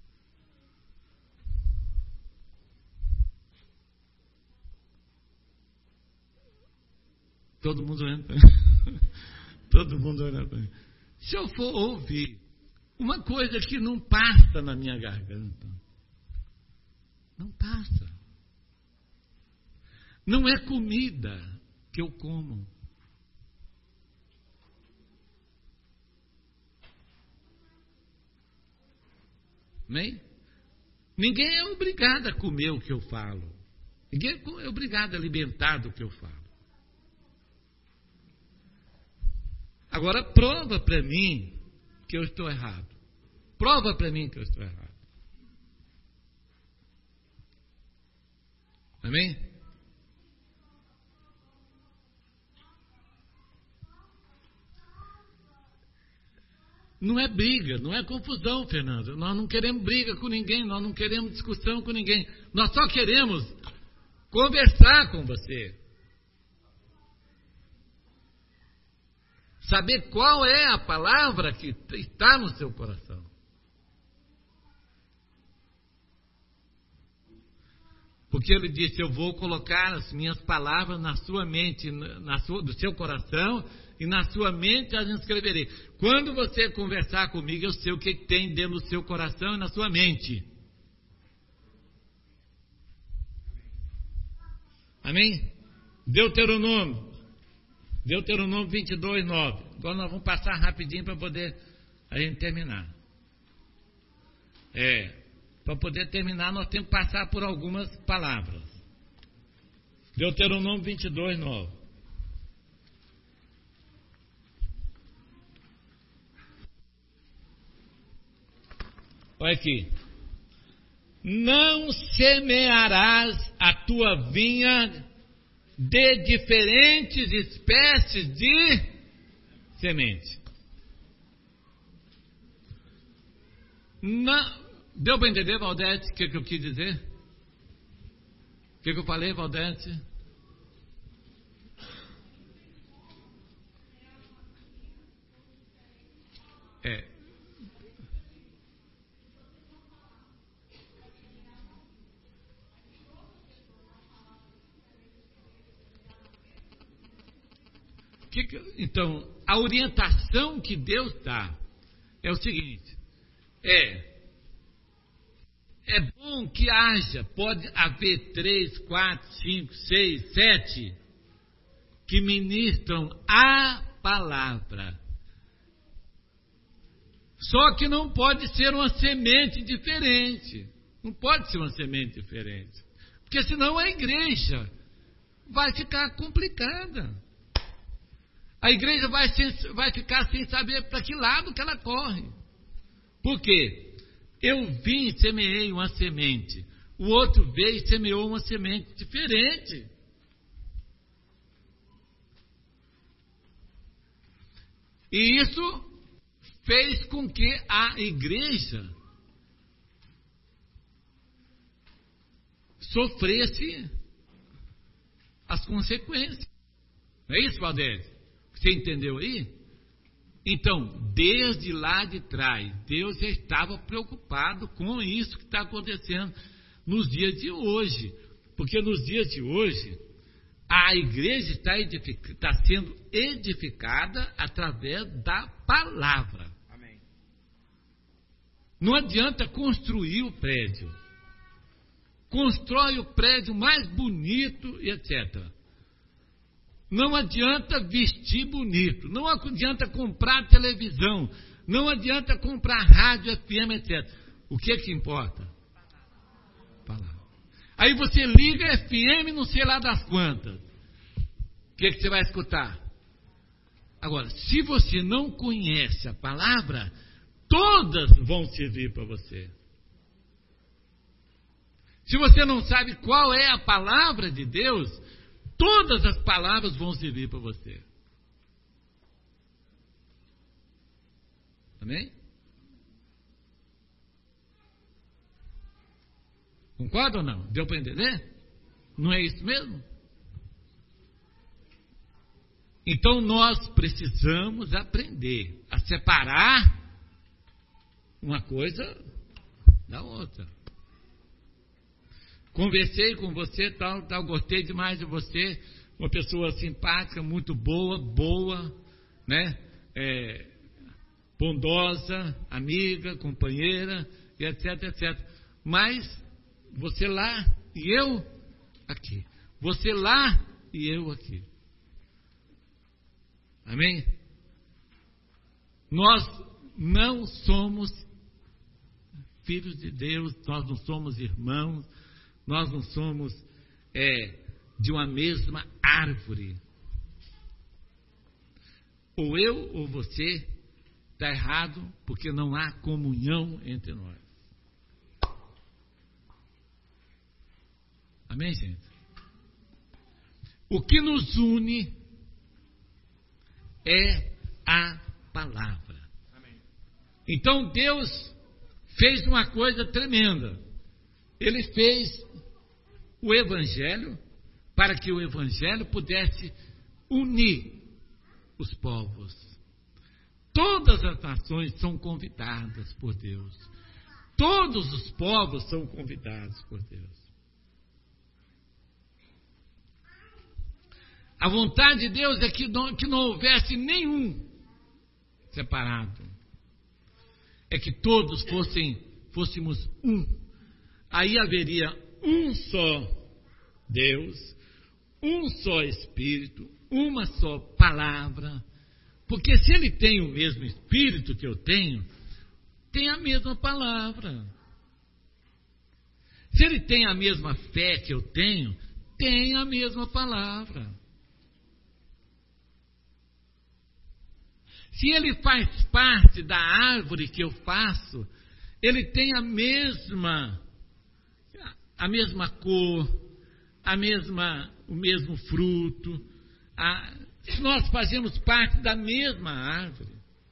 Todo mundo olhando para mim. Todo mundo olhando para mim. Se eu for ouvir uma coisa que não passa na minha garganta, não passa. Não é comida que eu como. Amém? Ninguém é obrigado a comer o que eu falo. Ninguém é obrigado a alimentar do que eu falo. Agora, prova para mim que eu estou errado. Prova para mim que eu estou errado. Amém? Não é briga, não é confusão, Fernando. Nós não queremos briga com ninguém, nós não queremos discussão com ninguém. Nós só queremos conversar com você. Saber qual é a palavra que está no seu coração. Porque ele disse, eu vou colocar as minhas palavras na sua mente, do seu coração, e na sua mente as escreverei. Quando você conversar comigo, eu sei o que tem dentro do seu coração e na sua mente. Amém? Deuteronômio 22, 9. Agora nós vamos passar rapidinho para poder a gente terminar. Para poder terminar, nós temos que passar por algumas palavras. Deuteronômio 22, 9. Olha aqui. Não semearás a tua vinha de diferentes espécies de semente. Deu para entender, Valdete, o que eu quis dizer? O que eu falei, Valdete? Então, a orientação que Deus dá é o seguinte: é bom que pode haver 3, 4, 5, 6, 7 que ministram a palavra. Só que não pode ser uma semente diferente. Não pode ser uma semente diferente. Porque senão a igreja vai ficar complicada. A igreja vai ficar sem saber para que lado que ela corre. Por quê? Eu vim e semeei uma semente. O outro veio e semeou uma semente diferente. E isso fez com que a igreja sofresse as consequências. Não é isso, Valdete? Você entendeu aí? Então, desde lá de trás, Deus já estava preocupado com isso que está acontecendo nos dias de hoje. Porque nos dias de hoje, a igreja está sendo edificada através da palavra. Amém. Não adianta construir o prédio. Constrói o prédio mais bonito e etc. Não adianta vestir bonito, não adianta comprar televisão, não adianta comprar rádio, FM, etc. O que importa? Palavra. Aí você liga FM, não sei lá das quantas. O que você vai escutar? Agora, se você não conhece a palavra, todas vão servir para você. Se você não sabe qual é a palavra de Deus, todas as palavras vão servir para você. Amém? Concorda ou não? Deu para entender? Não é isso mesmo? Então nós precisamos aprender a separar uma coisa da outra. Conversei com você, tal, gostei demais de você, uma pessoa simpática, muito boa, né? Bondosa, amiga, companheira, e etc, etc. Mas você lá e eu aqui. Você lá e eu aqui. Amém? Nós não somos filhos de Deus, nós não somos irmãos, nós não somos de uma mesma árvore. Ou eu ou você está errado, porque não há comunhão entre nós. Amém, gente? O que nos une é a palavra. Amém. Então Deus fez uma coisa tremenda. Ele fez o Evangelho para que o Evangelho pudesse unir os povos. Todas as nações são convidadas por Deus. Todos os povos são convidados por Deus. A vontade de Deus é que não houvesse nenhum separado. É que todos fôssemos um. Aí haveria um só Deus, um só Espírito, uma só palavra. Porque se ele tem o mesmo Espírito que eu tenho, tem a mesma palavra. Se ele tem a mesma fé que eu tenho, tem a mesma palavra. Se ele faz parte da árvore que eu faço, ele tem a mesma cor, o mesmo fruto. Se nós fazemos parte da mesma árvore.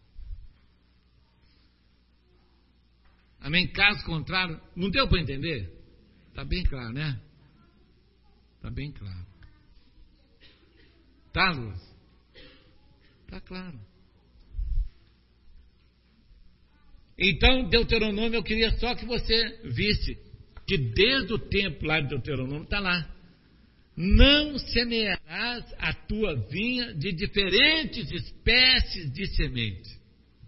Amém? Caso contrário, não deu para entender? Está bem claro, né? Está bem claro. Tá, Luz? Está claro. Então, Deuteronômio, eu queria só que você visse que desde o tempo lá de Deuteronômio está lá. Não semearás a tua vinha de diferentes espécies de semente.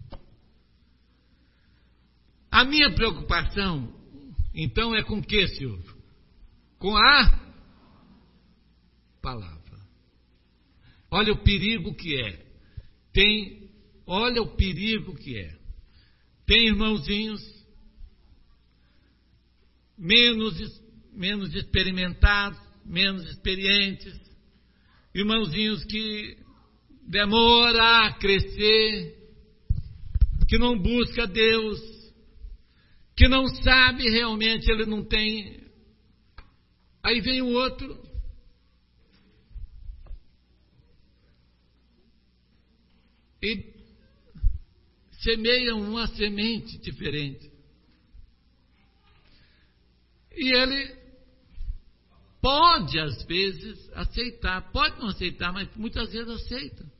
A minha preocupação, então, é com o que, Silvio? Com a palavra. Olha o perigo que é. Olha o perigo que é. Tem irmãozinhos menos experimentados, menos experientes, irmãozinhos que demoram a crescer, que não busca Deus, que não sabe realmente, ele não tem. Aí vem o outro, e semeiam uma semente diferente. E ele pode, às vezes, aceitar. Pode não aceitar, mas muitas vezes aceita.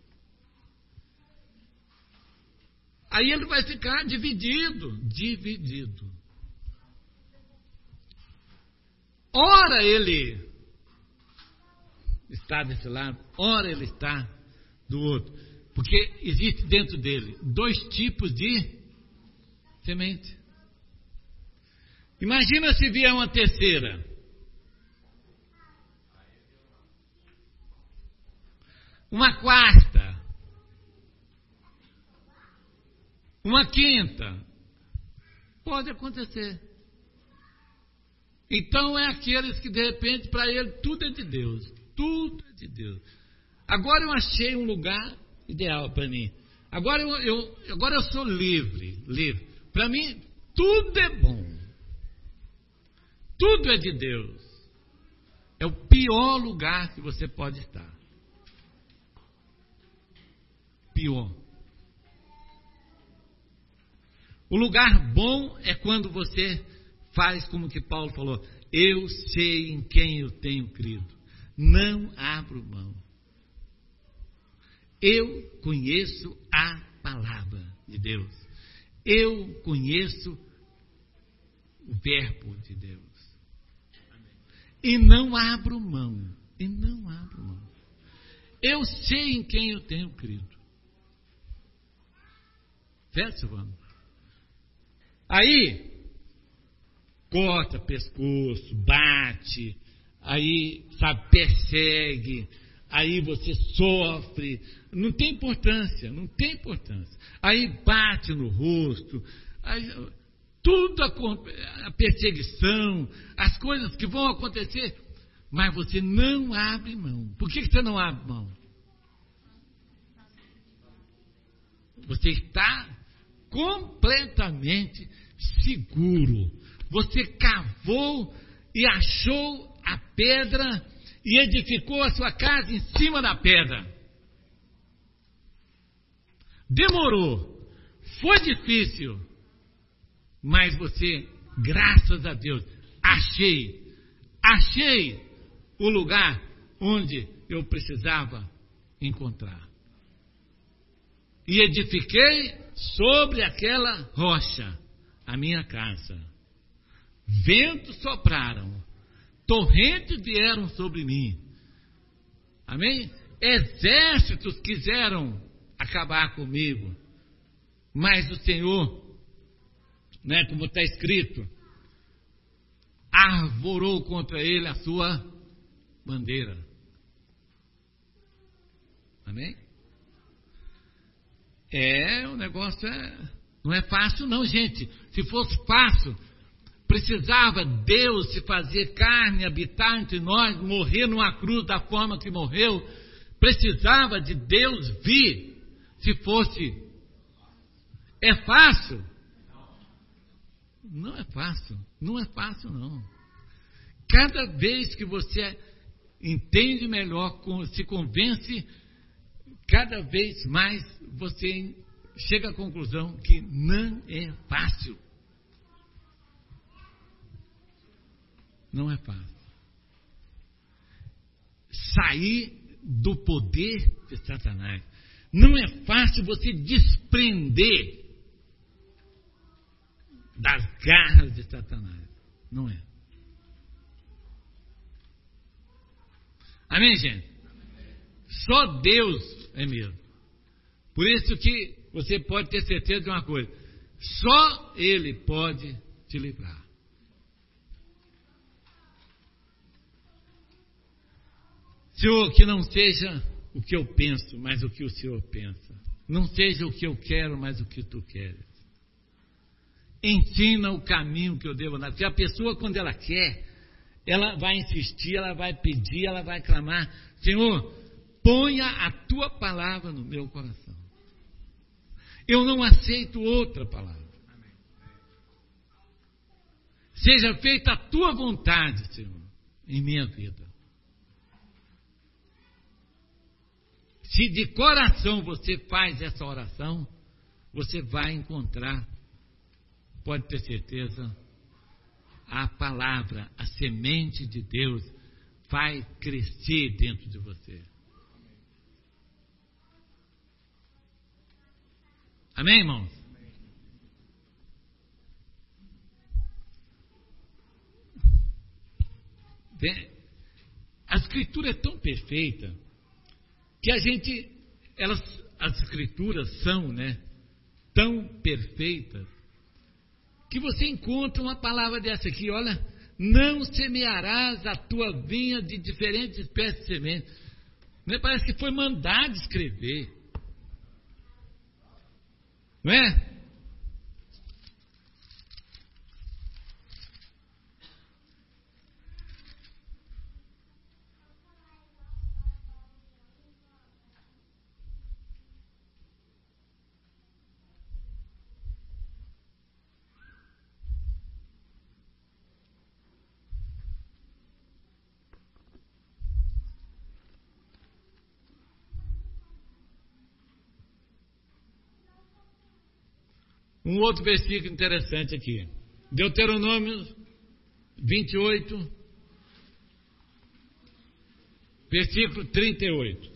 Aí ele vai ficar dividido. Ora ele está desse lado, ora ele está do outro. Porque existe dentro dele 2 tipos de semente. Imagina se vier uma terceira. Uma quarta. Uma quinta. Pode acontecer. Então é aqueles que de repente para ele tudo é de Deus. Tudo é de Deus. Agora eu achei um lugar ideal para mim. Agora eu sou livre. Para mim, tudo é bom. Tudo é de Deus. É o pior lugar que você pode estar. Pior. O lugar bom é quando você faz como que Paulo falou: eu sei em quem eu tenho crido. Não abro mão. Eu conheço a palavra de Deus. Eu conheço o verbo de Deus. E não abro mão. Eu sei em quem eu tenho crido. Certo, Silvano? Aí, corta pescoço, bate, aí, sabe, persegue, aí você sofre, não tem importância. Aí bate no rosto, aí, tudo a perseguição, as coisas que vão acontecer, mas você não abre mão. Por que você não abre mão? Você está completamente seguro. Você cavou e achou a pedra e edificou a sua casa em cima da pedra. Demorou, foi difícil, mas você, graças a Deus, achei o lugar onde eu precisava encontrar. E edifiquei sobre aquela rocha a minha casa. Ventos sopraram, torrentes vieram sobre mim. Amém? Exércitos quiseram acabar comigo, mas o Senhor, né, como está escrito, arvorou contra ele a sua bandeira. Amém? O negócio não é fácil não, gente. Se fosse fácil, precisava Deus se fazer carne, habitar entre nós, morrer numa cruz da forma que morreu, precisava de Deus vir, se fosse. É fácil? Não é fácil, não é fácil não. Cada vez que você entende melhor, se convence, cada vez mais você chega à conclusão que não é fácil. Não é fácil. Sair do poder de Satanás. Não é fácil você desprender das garras de Satanás. Não é. Amém, gente? Só Deus é mesmo. Por isso que você pode ter certeza de uma coisa. Só Ele pode te livrar. Senhor, que não seja o que eu penso, mas o que o Senhor pensa. Não seja o que eu quero, mas o que tu queres. Ensina o caminho que eu devo andar. Porque a pessoa, quando ela quer, ela vai insistir, ela vai pedir, ela vai clamar. Senhor, ponha a tua palavra no meu coração. Eu não aceito outra palavra. Seja feita a tua vontade, Senhor, em minha vida. Se de coração você faz essa oração, você vai encontrar, pode ter certeza, a palavra, a semente de Deus vai crescer dentro de você. Amém, irmãos? A Escritura é tão perfeita que as Escrituras são, tão perfeitas, que você encontra uma palavra dessa aqui, olha, não semearás a tua vinha de diferentes espécies de sementes. Parece que foi mandado escrever. Não é? Um outro versículo interessante aqui. Deuteronômio 28, versículo 38.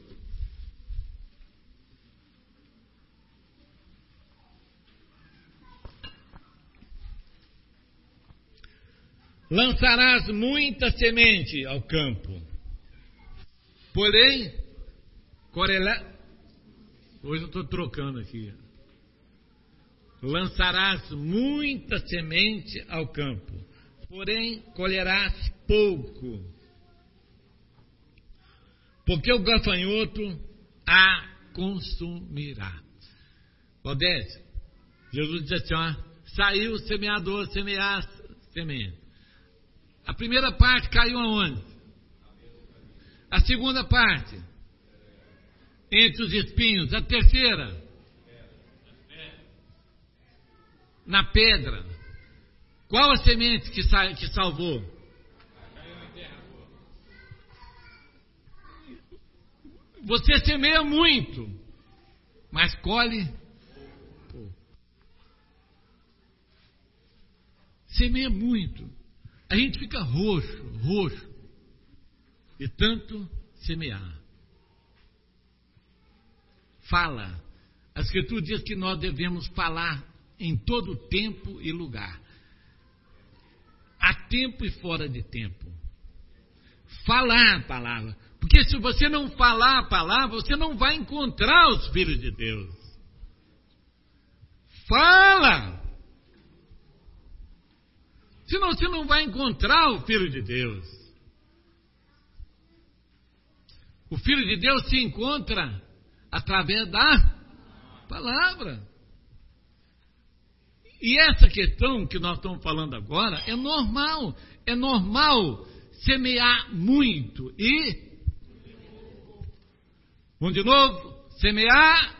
Lançarás muita semente ao campo, porém, hoje eu estou trocando aqui. Lançarás muita semente ao campo, porém colherás pouco, porque o gafanhoto a consumirá. Odete, Jesus diz assim, saiu o semeador, semear semente. A primeira parte caiu aonde? A segunda parte? Entre os espinhos. A terceira? Na pedra. Qual a semente que salvou? Você semeia muito, mas colhe pouco. Semeia muito. A gente fica roxo, de tanto semear. Fala. A Escritura diz que nós devemos falar em todo tempo e lugar. Há tempo e fora de tempo. Falar a palavra. Porque se você não falar a palavra, você não vai encontrar os filhos de Deus. Fala! Senão você não vai encontrar o Filho de Deus. O Filho de Deus se encontra através da palavra. E essa questão que nós estamos falando agora é normal. É normal semear muito e... Vamos de novo? Semear...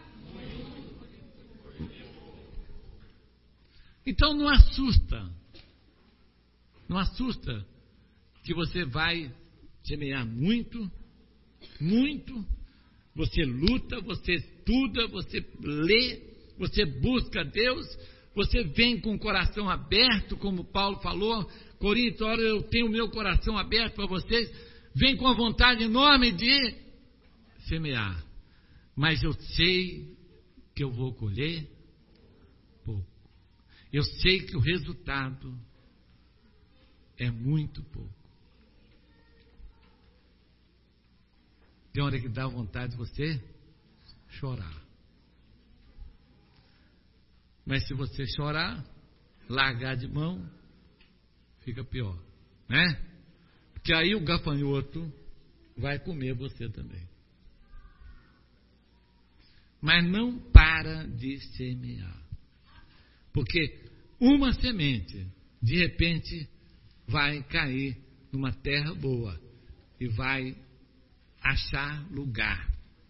Então não assusta. Não assusta que você vai semear muito, muito. Você luta, você estuda, você lê, você busca Deus, você vem com o coração aberto, como Paulo falou. Coríntios, olha, eu tenho o meu coração aberto para vocês. Vem com a vontade enorme de semear. Mas eu sei que eu vou colher pouco. Eu sei que o resultado é muito pouco. Tem hora que dá vontade de você chorar. Mas se você chorar, largar de mão, fica pior, né? Porque aí o gafanhoto vai comer você também. Mas não para de semear. Porque uma semente, de repente, vai cair numa terra boa e vai achar lugar.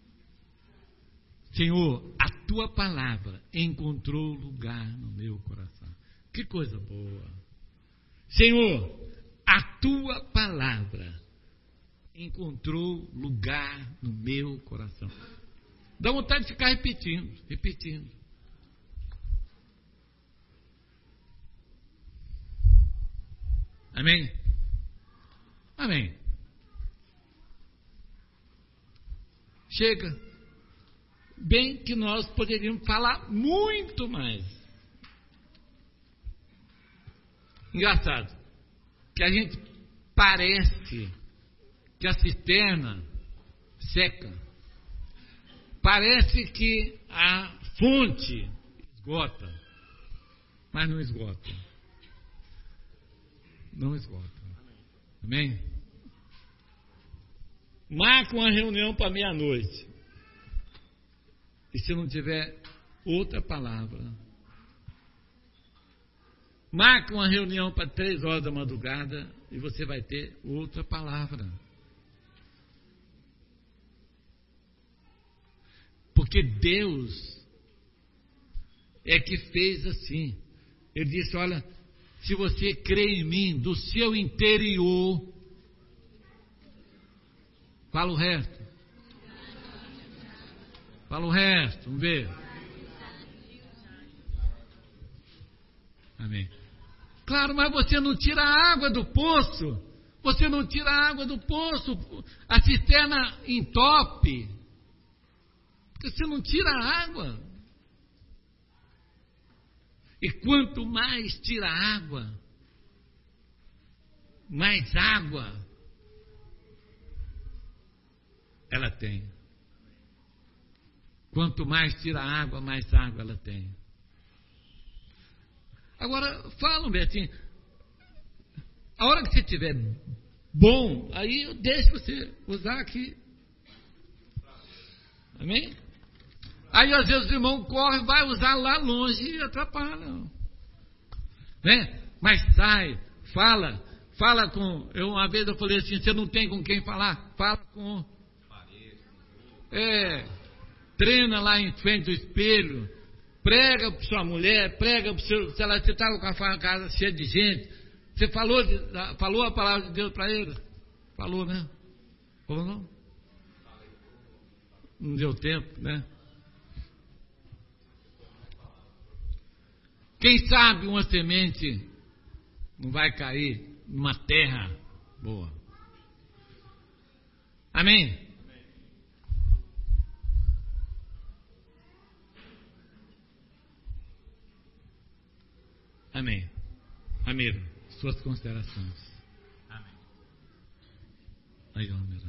Senhor, a tua palavra encontrou lugar no meu coração. Que coisa boa. Senhor, a tua palavra encontrou lugar no meu coração. Dá vontade de ficar repetindo. Amém? Amém. Chega. Bem que nós poderíamos falar muito mais. Engraçado. Que a gente parece que a cisterna seca. Parece que a fonte esgota. Mas não esgota. Não esgota. Amém? Marca uma reunião para meia-noite. E se não tiver outra palavra, marca uma reunião para 3 horas da madrugada e você vai ter outra palavra. Porque Deus é que fez assim. Ele disse, olha, se você crê em mim, do seu interior, fala o resto. Fala o resto, vamos ver. Amém. Claro, mas você não tira a água do poço. Você não tira a água do poço. A cisterna entope. Porque você não tira a água. E quanto mais tira a água, mais água ela tem. Quanto mais tira a água, mais água ela tem. Agora, fala, Betinho, a hora que você tiver bom, aí eu deixo você usar aqui. Amém? Aí às vezes o irmão corre, vai usar lá longe e atrapalha. Né? Mas sai, fala com... Uma vez eu falei assim, você não tem com quem falar? Fala com... treina lá em frente do espelho, prega para sua mulher, prega para o seu... Se ela está com a casa cheia de gente, você falou a palavra de Deus para ele? Falou, né? Falou não? Não deu tempo, né? Quem sabe uma semente não vai cair numa terra boa. Amém? Amém. Ramiro, suas considerações. Amém. Aí, Ramiro.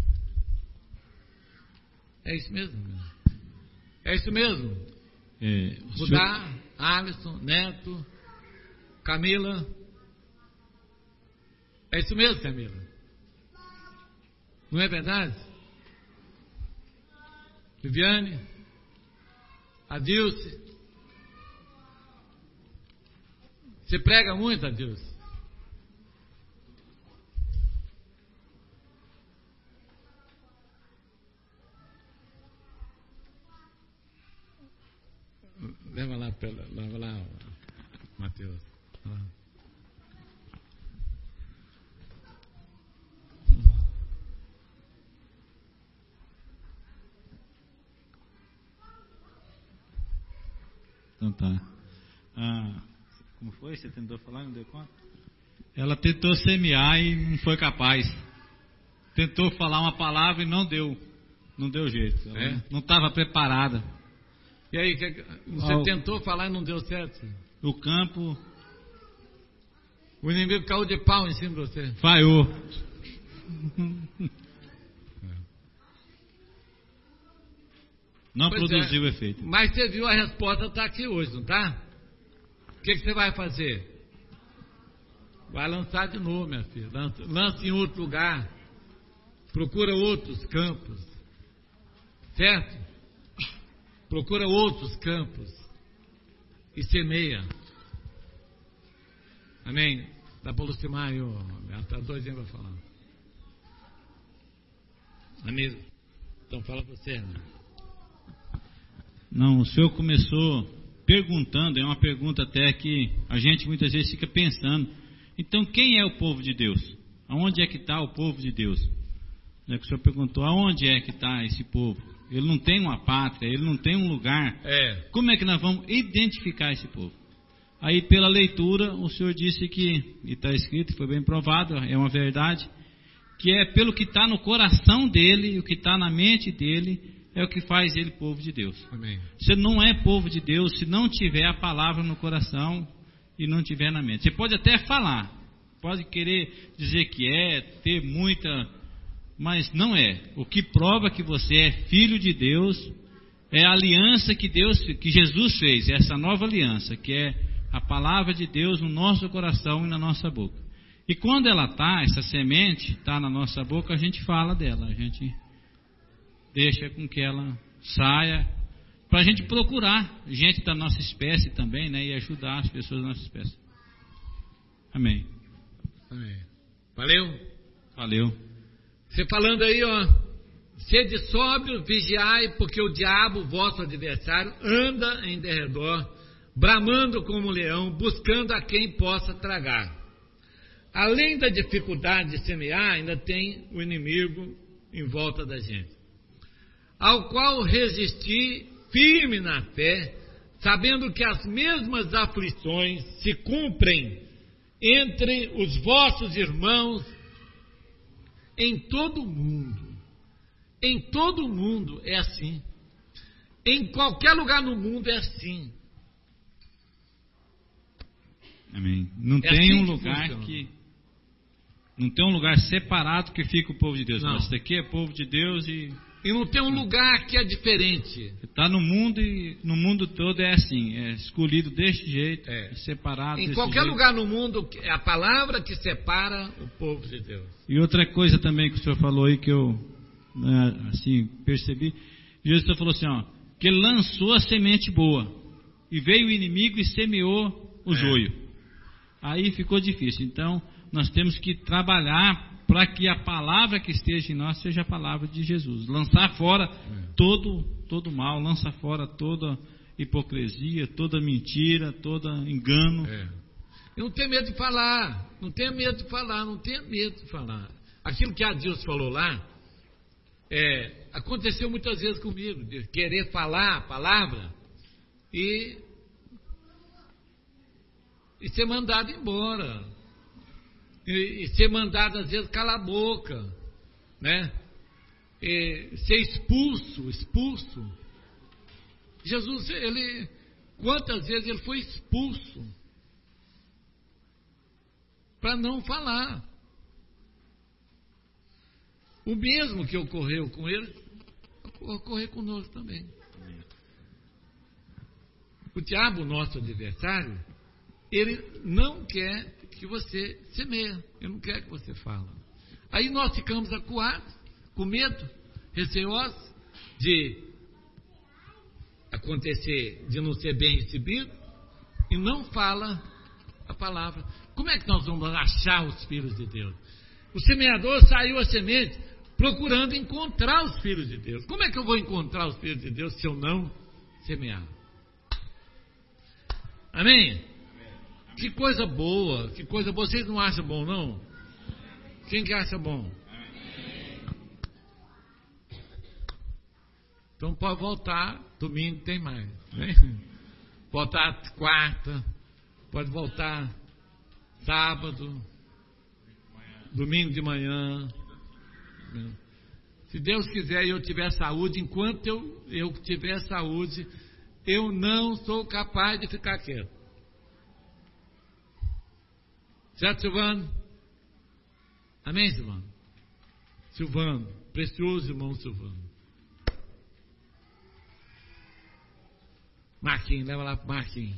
É isso mesmo? É isso mesmo? Rudá, Alisson, Neto, Camila. É isso mesmo, Camila? Não é verdade? Viviane, Adilce. Você prega muito, Adilson? Leva lá, Mateus. Então tá. Como foi? Você tentou falar e não deu conta? Ela tentou semear e não foi capaz. Tentou falar uma palavra e não deu jeito. Ela não estava preparada. E aí, você tentou falar e não deu certo? O campo... O inimigo caiu de pau em cima de você. Falhou. Não produziu efeito. Mas você viu, a resposta está aqui hoje, não está? O que você vai fazer? Vai lançar de novo, minha filha. Lança em outro lugar. Procura outros campos. Certo? Procura outros campos. E semeia. Amém? Dá para aproximar aí, está doidinho para falar. Amigo, então fala você, né? Não, o senhor começou perguntando, é uma pergunta até que a gente muitas vezes fica pensando. Então, quem é o povo de Deus? Aonde é que está o povo de Deus? É que o senhor perguntou, aonde é que está esse povo? Ele não tem uma pátria, ele não tem um lugar. Como é que nós vamos identificar esse povo? Aí, pela leitura, o senhor disse que, e está escrito, foi bem provado, é uma verdade, que é pelo que está no coração dele, o que está na mente dele, é o que faz ele povo de Deus. Amém. Você não é povo de Deus se não tiver a palavra no coração e não tiver na mente. Você pode até falar, pode querer dizer que ter muita, mas não é. O que prova que você é filho de Deus é a aliança que Jesus fez, essa nova aliança, que é a palavra de Deus no nosso coração e na nossa boca. E quando ela está, essa semente está na nossa boca, a gente fala dela, a gente deixa com que ela saia, para a gente procurar gente da nossa espécie também, né, e ajudar as pessoas da nossa espécie. Amém. Amém. Valeu? Valeu. Você falando aí, sede sóbrio, vigiai, porque o diabo, vosso adversário, anda em derredor, bramando como um leão, buscando a quem possa tragar. Além da dificuldade de semear, ainda tem o inimigo em volta da gente, ao qual resistir firme na fé, sabendo que as mesmas aflições se cumprem entre os vossos irmãos em todo o mundo. Em todo o mundo é assim. Em qualquer lugar no mundo é assim. Amém. Não tem assim um lugar não tem um lugar separado que fica o povo de Deus. Não. Isso daqui é povo de Deus e não tem um lugar que é diferente. Está no mundo e no mundo todo é assim, é escolhido desse jeito, separado. Em qualquer lugar no mundo é a palavra que separa o povo de Deus. E outra coisa também que o senhor falou aí que eu assim percebi, Jesus falou assim, que ele lançou a semente boa e veio o inimigo e semeou o joio. Aí ficou difícil. Então nós temos que trabalhar para que a palavra que esteja em nós seja a palavra de Jesus. Lançar fora todo mal, lança fora toda hipocrisia, toda mentira, todo engano. Eu não tenho medo de falar, não tenho medo de falar. Aquilo que a Adilson falou lá, aconteceu muitas vezes comigo, de querer falar a palavra e ser mandado embora. E ser mandado, às vezes, calar a boca, né? Ser expulso. Jesus, quantas vezes ele foi expulso para não falar. O mesmo que ocorreu com ele, ocorreu conosco também. O diabo, nosso adversário, ele não quer que você semeia, ele não quer que você fala. Aí nós ficamos acuados, com medo, receosos de acontecer, de não ser bem recebido, e não fala A palavra. Como é que nós vamos achar os filhos de Deus? O semeador saiu a semente procurando encontrar os filhos de Deus. Como é que eu vou encontrar os filhos de Deus se eu não semear? Amém? Que coisa boa, que coisa boa. Vocês não acham bom, não? Quem que acha bom? Então pode voltar, domingo tem mais. Né? Voltar quarta, pode voltar sábado, domingo de manhã. Se Deus quiser e eu tiver saúde, enquanto eu tiver saúde, eu não sou capaz de ficar quieto. Certo, Silvano? Amém, Silvano? Silvano, precioso irmão Silvano. Marquinhos, leva lá pro Marquinhos.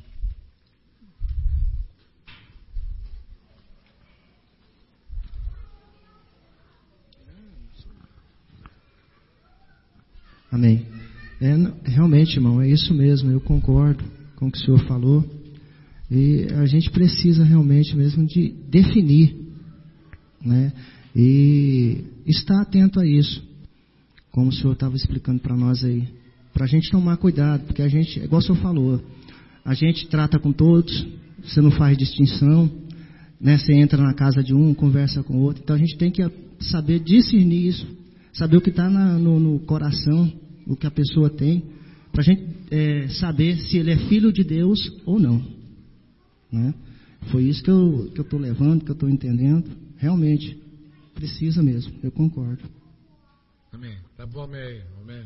Amém. Realmente, irmão, é isso mesmo. Eu concordo com o que o senhor falou. E a gente precisa realmente mesmo de definir, né? E estar atento a isso, como o senhor estava explicando para nós aí, para a gente tomar cuidado, porque a gente, igual o senhor falou, a gente trata com todos, você não faz distinção, né? Você entra na casa de um, conversa com o outro, então a gente tem que saber discernir isso, saber o que está no coração, o que a pessoa tem, para a gente saber se ele é filho de Deus ou não. Né? Foi isso que eu estou levando, que eu estou entendendo. Realmente, precisa mesmo, eu concordo. Amém. Tá bom, amém. Amém.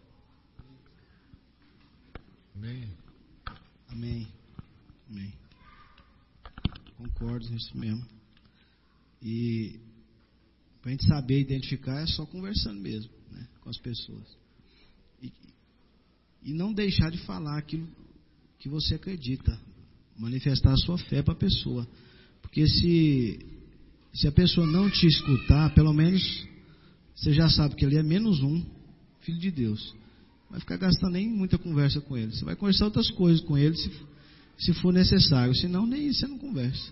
Amém. Amém. Amém. Concordo nisso mesmo. E para a gente saber identificar é só conversando mesmo, né, com as pessoas. E não deixar de falar aquilo que você acredita. Manifestar a sua fé para a pessoa. Porque se a pessoa não te escutar, pelo menos você já sabe que ele é menos um filho de Deus. Não vai ficar gastando nem muita conversa com ele. Você vai conversar outras coisas com ele se for necessário. Senão nem isso você não conversa.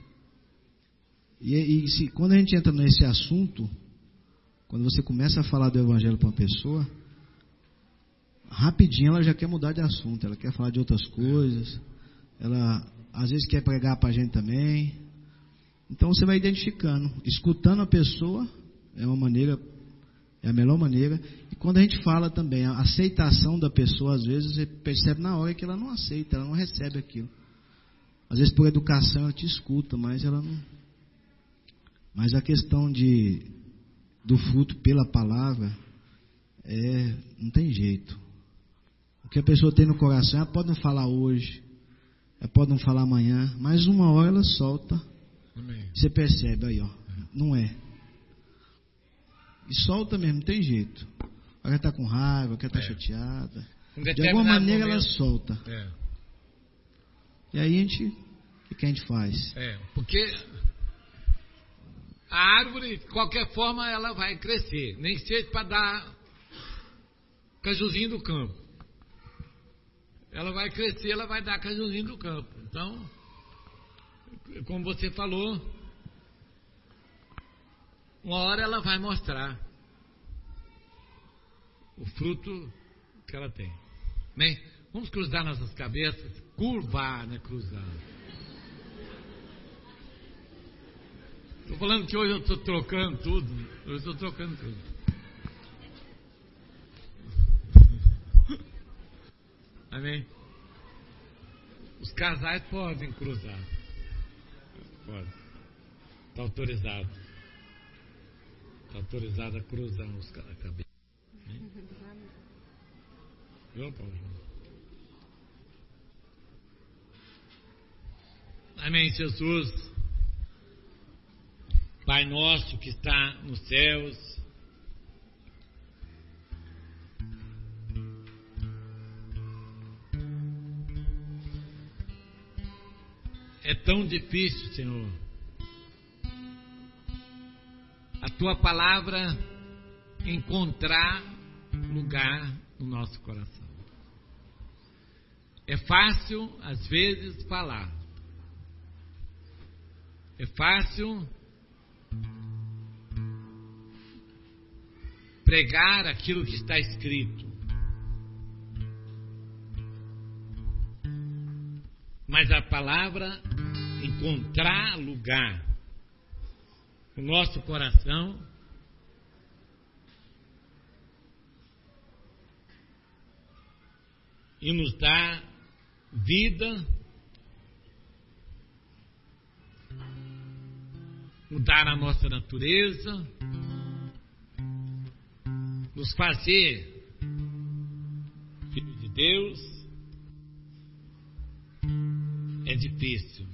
Quando a gente entra nesse assunto, quando você começa a falar do evangelho para uma pessoa, rapidinho ela já quer mudar de assunto. Ela quer falar de outras coisas. Ela às vezes quer pregar para a gente também. Então você vai identificando, escutando a pessoa é a melhor maneira. E quando a gente fala também, a aceitação da pessoa, às vezes você percebe na hora que ela não aceita, ela não recebe aquilo. Às vezes por educação ela te escuta, mas ela não. Mas a questão do fruto pela palavra não tem jeito. O que a pessoa tem no coração, ela pode não falar hoje, ela pode não falar amanhã, mas uma hora ela solta. Amém. Você percebe aí, ó, não é. E solta mesmo, não tem jeito. Ela está com raiva, ela está chateada. De alguma maneira ela solta. E aí o que a gente faz? Porque a árvore, de qualquer forma, ela vai crescer. Nem seja para dar cajuzinho do campo. Ela vai crescer, ela vai dar cajuzinho do campo. Então, como você falou, uma hora ela vai mostrar o fruto que ela tem. Bem, vamos cruzar nossas cabeças. Curvar, né? Cruzar. Estou falando que hoje eu estou trocando tudo. Eu estou trocando tudo. Amém? Os casais podem cruzar. Pode. Está autorizado. Está autorizado a cruzar os cabeças. Viu, Paulo? Amém, Jesus. Pai nosso que está nos céus, é tão difícil, Senhor, a Tua palavra encontrar lugar no nosso coração. É fácil, às vezes, falar. É fácil pregar aquilo que está escrito, mas a palavra encontrar lugar no nosso coração e nos dar vida, mudar a nossa natureza, nos fazer filhos de Deus, é difícil.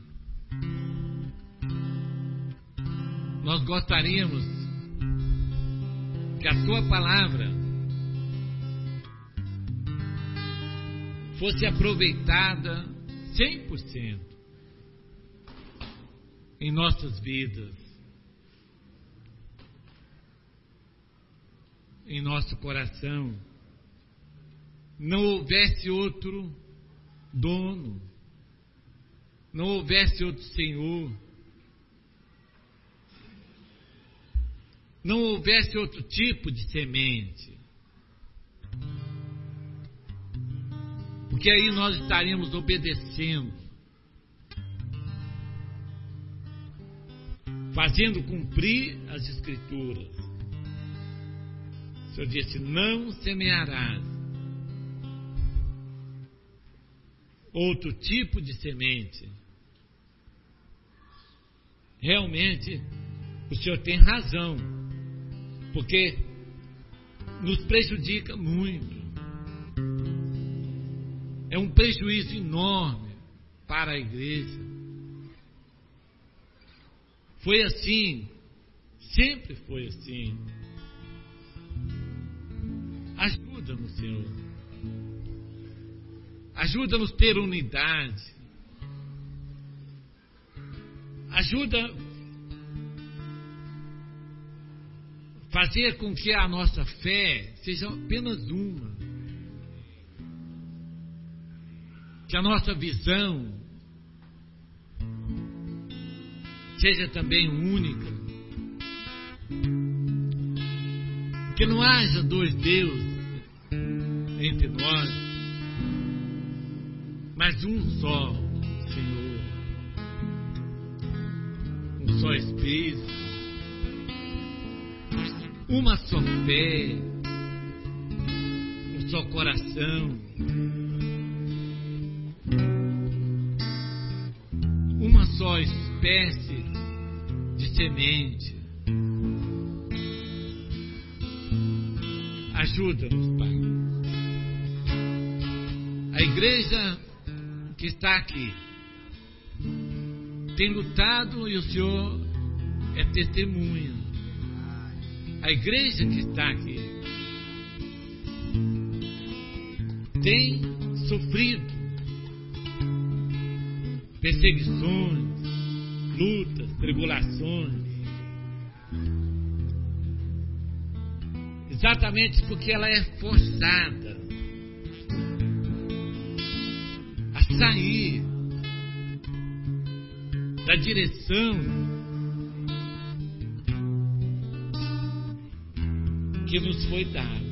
Nós gostaríamos que a tua palavra fosse aproveitada 100% em nossas vidas, em nosso coração. Não houvesse outro dono, não houvesse outro Senhor, não houvesse outro tipo de semente. Porque aí nós estaríamos obedecendo, fazendo cumprir as Escrituras. O Senhor disse: não semearás outro tipo de semente. Realmente, o Senhor tem razão, porque nos prejudica muito. É um prejuízo enorme para a igreja. Foi assim, sempre foi assim. Ajuda-nos, Senhor. Ajuda-nos a ter unidade. Ajuda a fazer com que a nossa fé seja apenas uma. Que a nossa visão seja também única. Que não haja dois deuses entre nós, mas um só Senhor, um só Espírito, uma só fé, um só coração, uma só espécie de semente. Ajuda-nos, Pai. A igreja que está aqui tem lutado e o Senhor é testemunha. A igreja que está aqui tem sofrido perseguições, lutas, tribulações, exatamente porque ela é forçada a sair da direção que nos foi dada.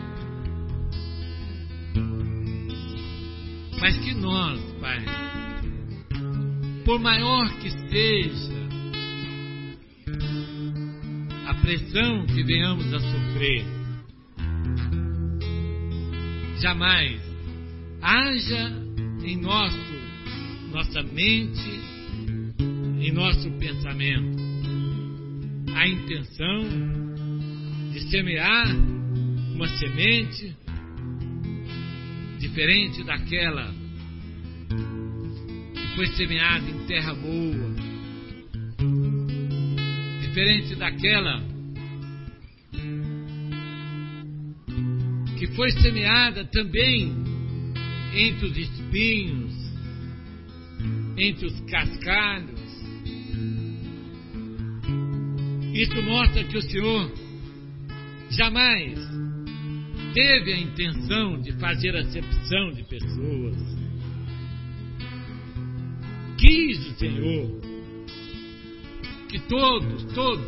Mas que nós, Pai, por maior que seja a pressão que venhamos a sofrer, jamais haja em nossa mente, em nosso pensamento, a intenção de semear uma semente diferente daquela que foi semeada em terra boa, diferente daquela que foi semeada também entre os espinhos, entre os cascalhos. Isso mostra que o Senhor jamais teve a intenção de fazer acepção de pessoas. Quis o Senhor que todos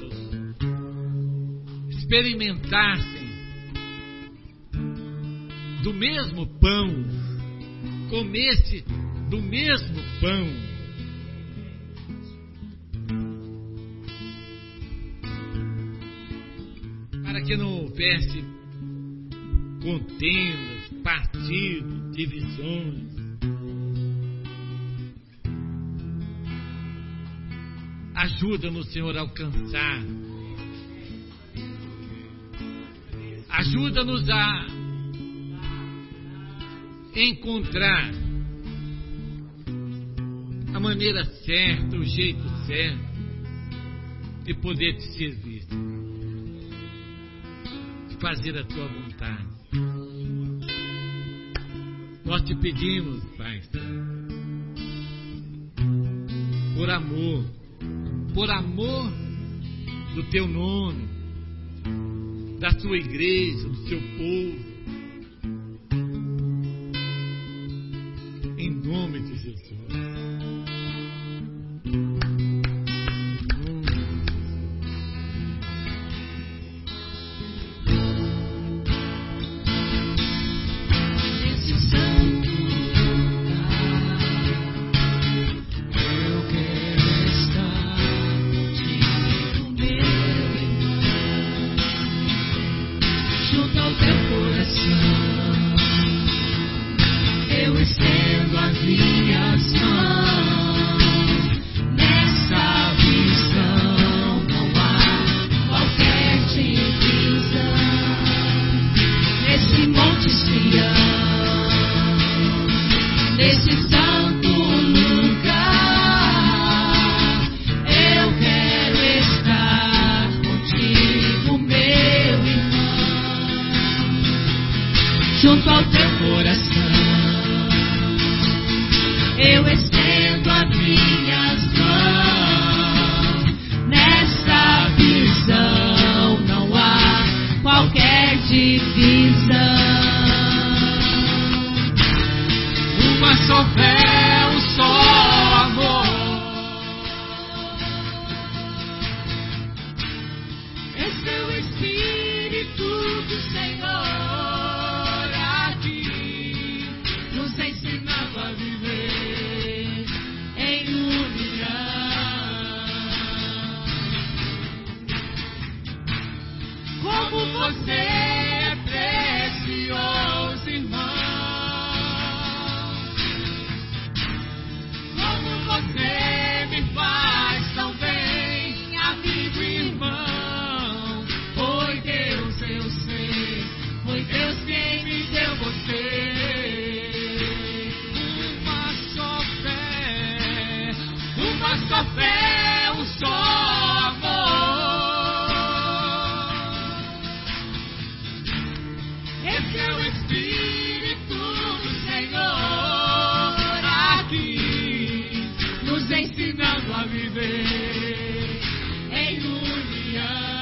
experimentassem do mesmo pão, comesse do mesmo pão. Para que não houvesse contendas, partidos, divisões. Ajuda-nos, Senhor, a alcançar. Ajuda-nos a encontrar a maneira certa, o jeito certo de poder te servir, de fazer a tua vontade. Nós te pedimos, Pai, por amor do teu nome, da tua igreja, do seu povo, em nome de Jesus. Junto ao teu coração, eu estendo as minhas mãos. Nessa visão não há qualquer divisão. Uma só fé, um só amor. Esse é o Espírito do Senhor. Ensinando a viver em união. Como você é precioso, irmão. Como você me faz tão bem, amigo e irmão. Foi Deus, eu sei, foi Deus quem me deu você. Uma só fé, um só amor. Esse é o Espírito do Senhor aqui, nos ensinando a viver em união.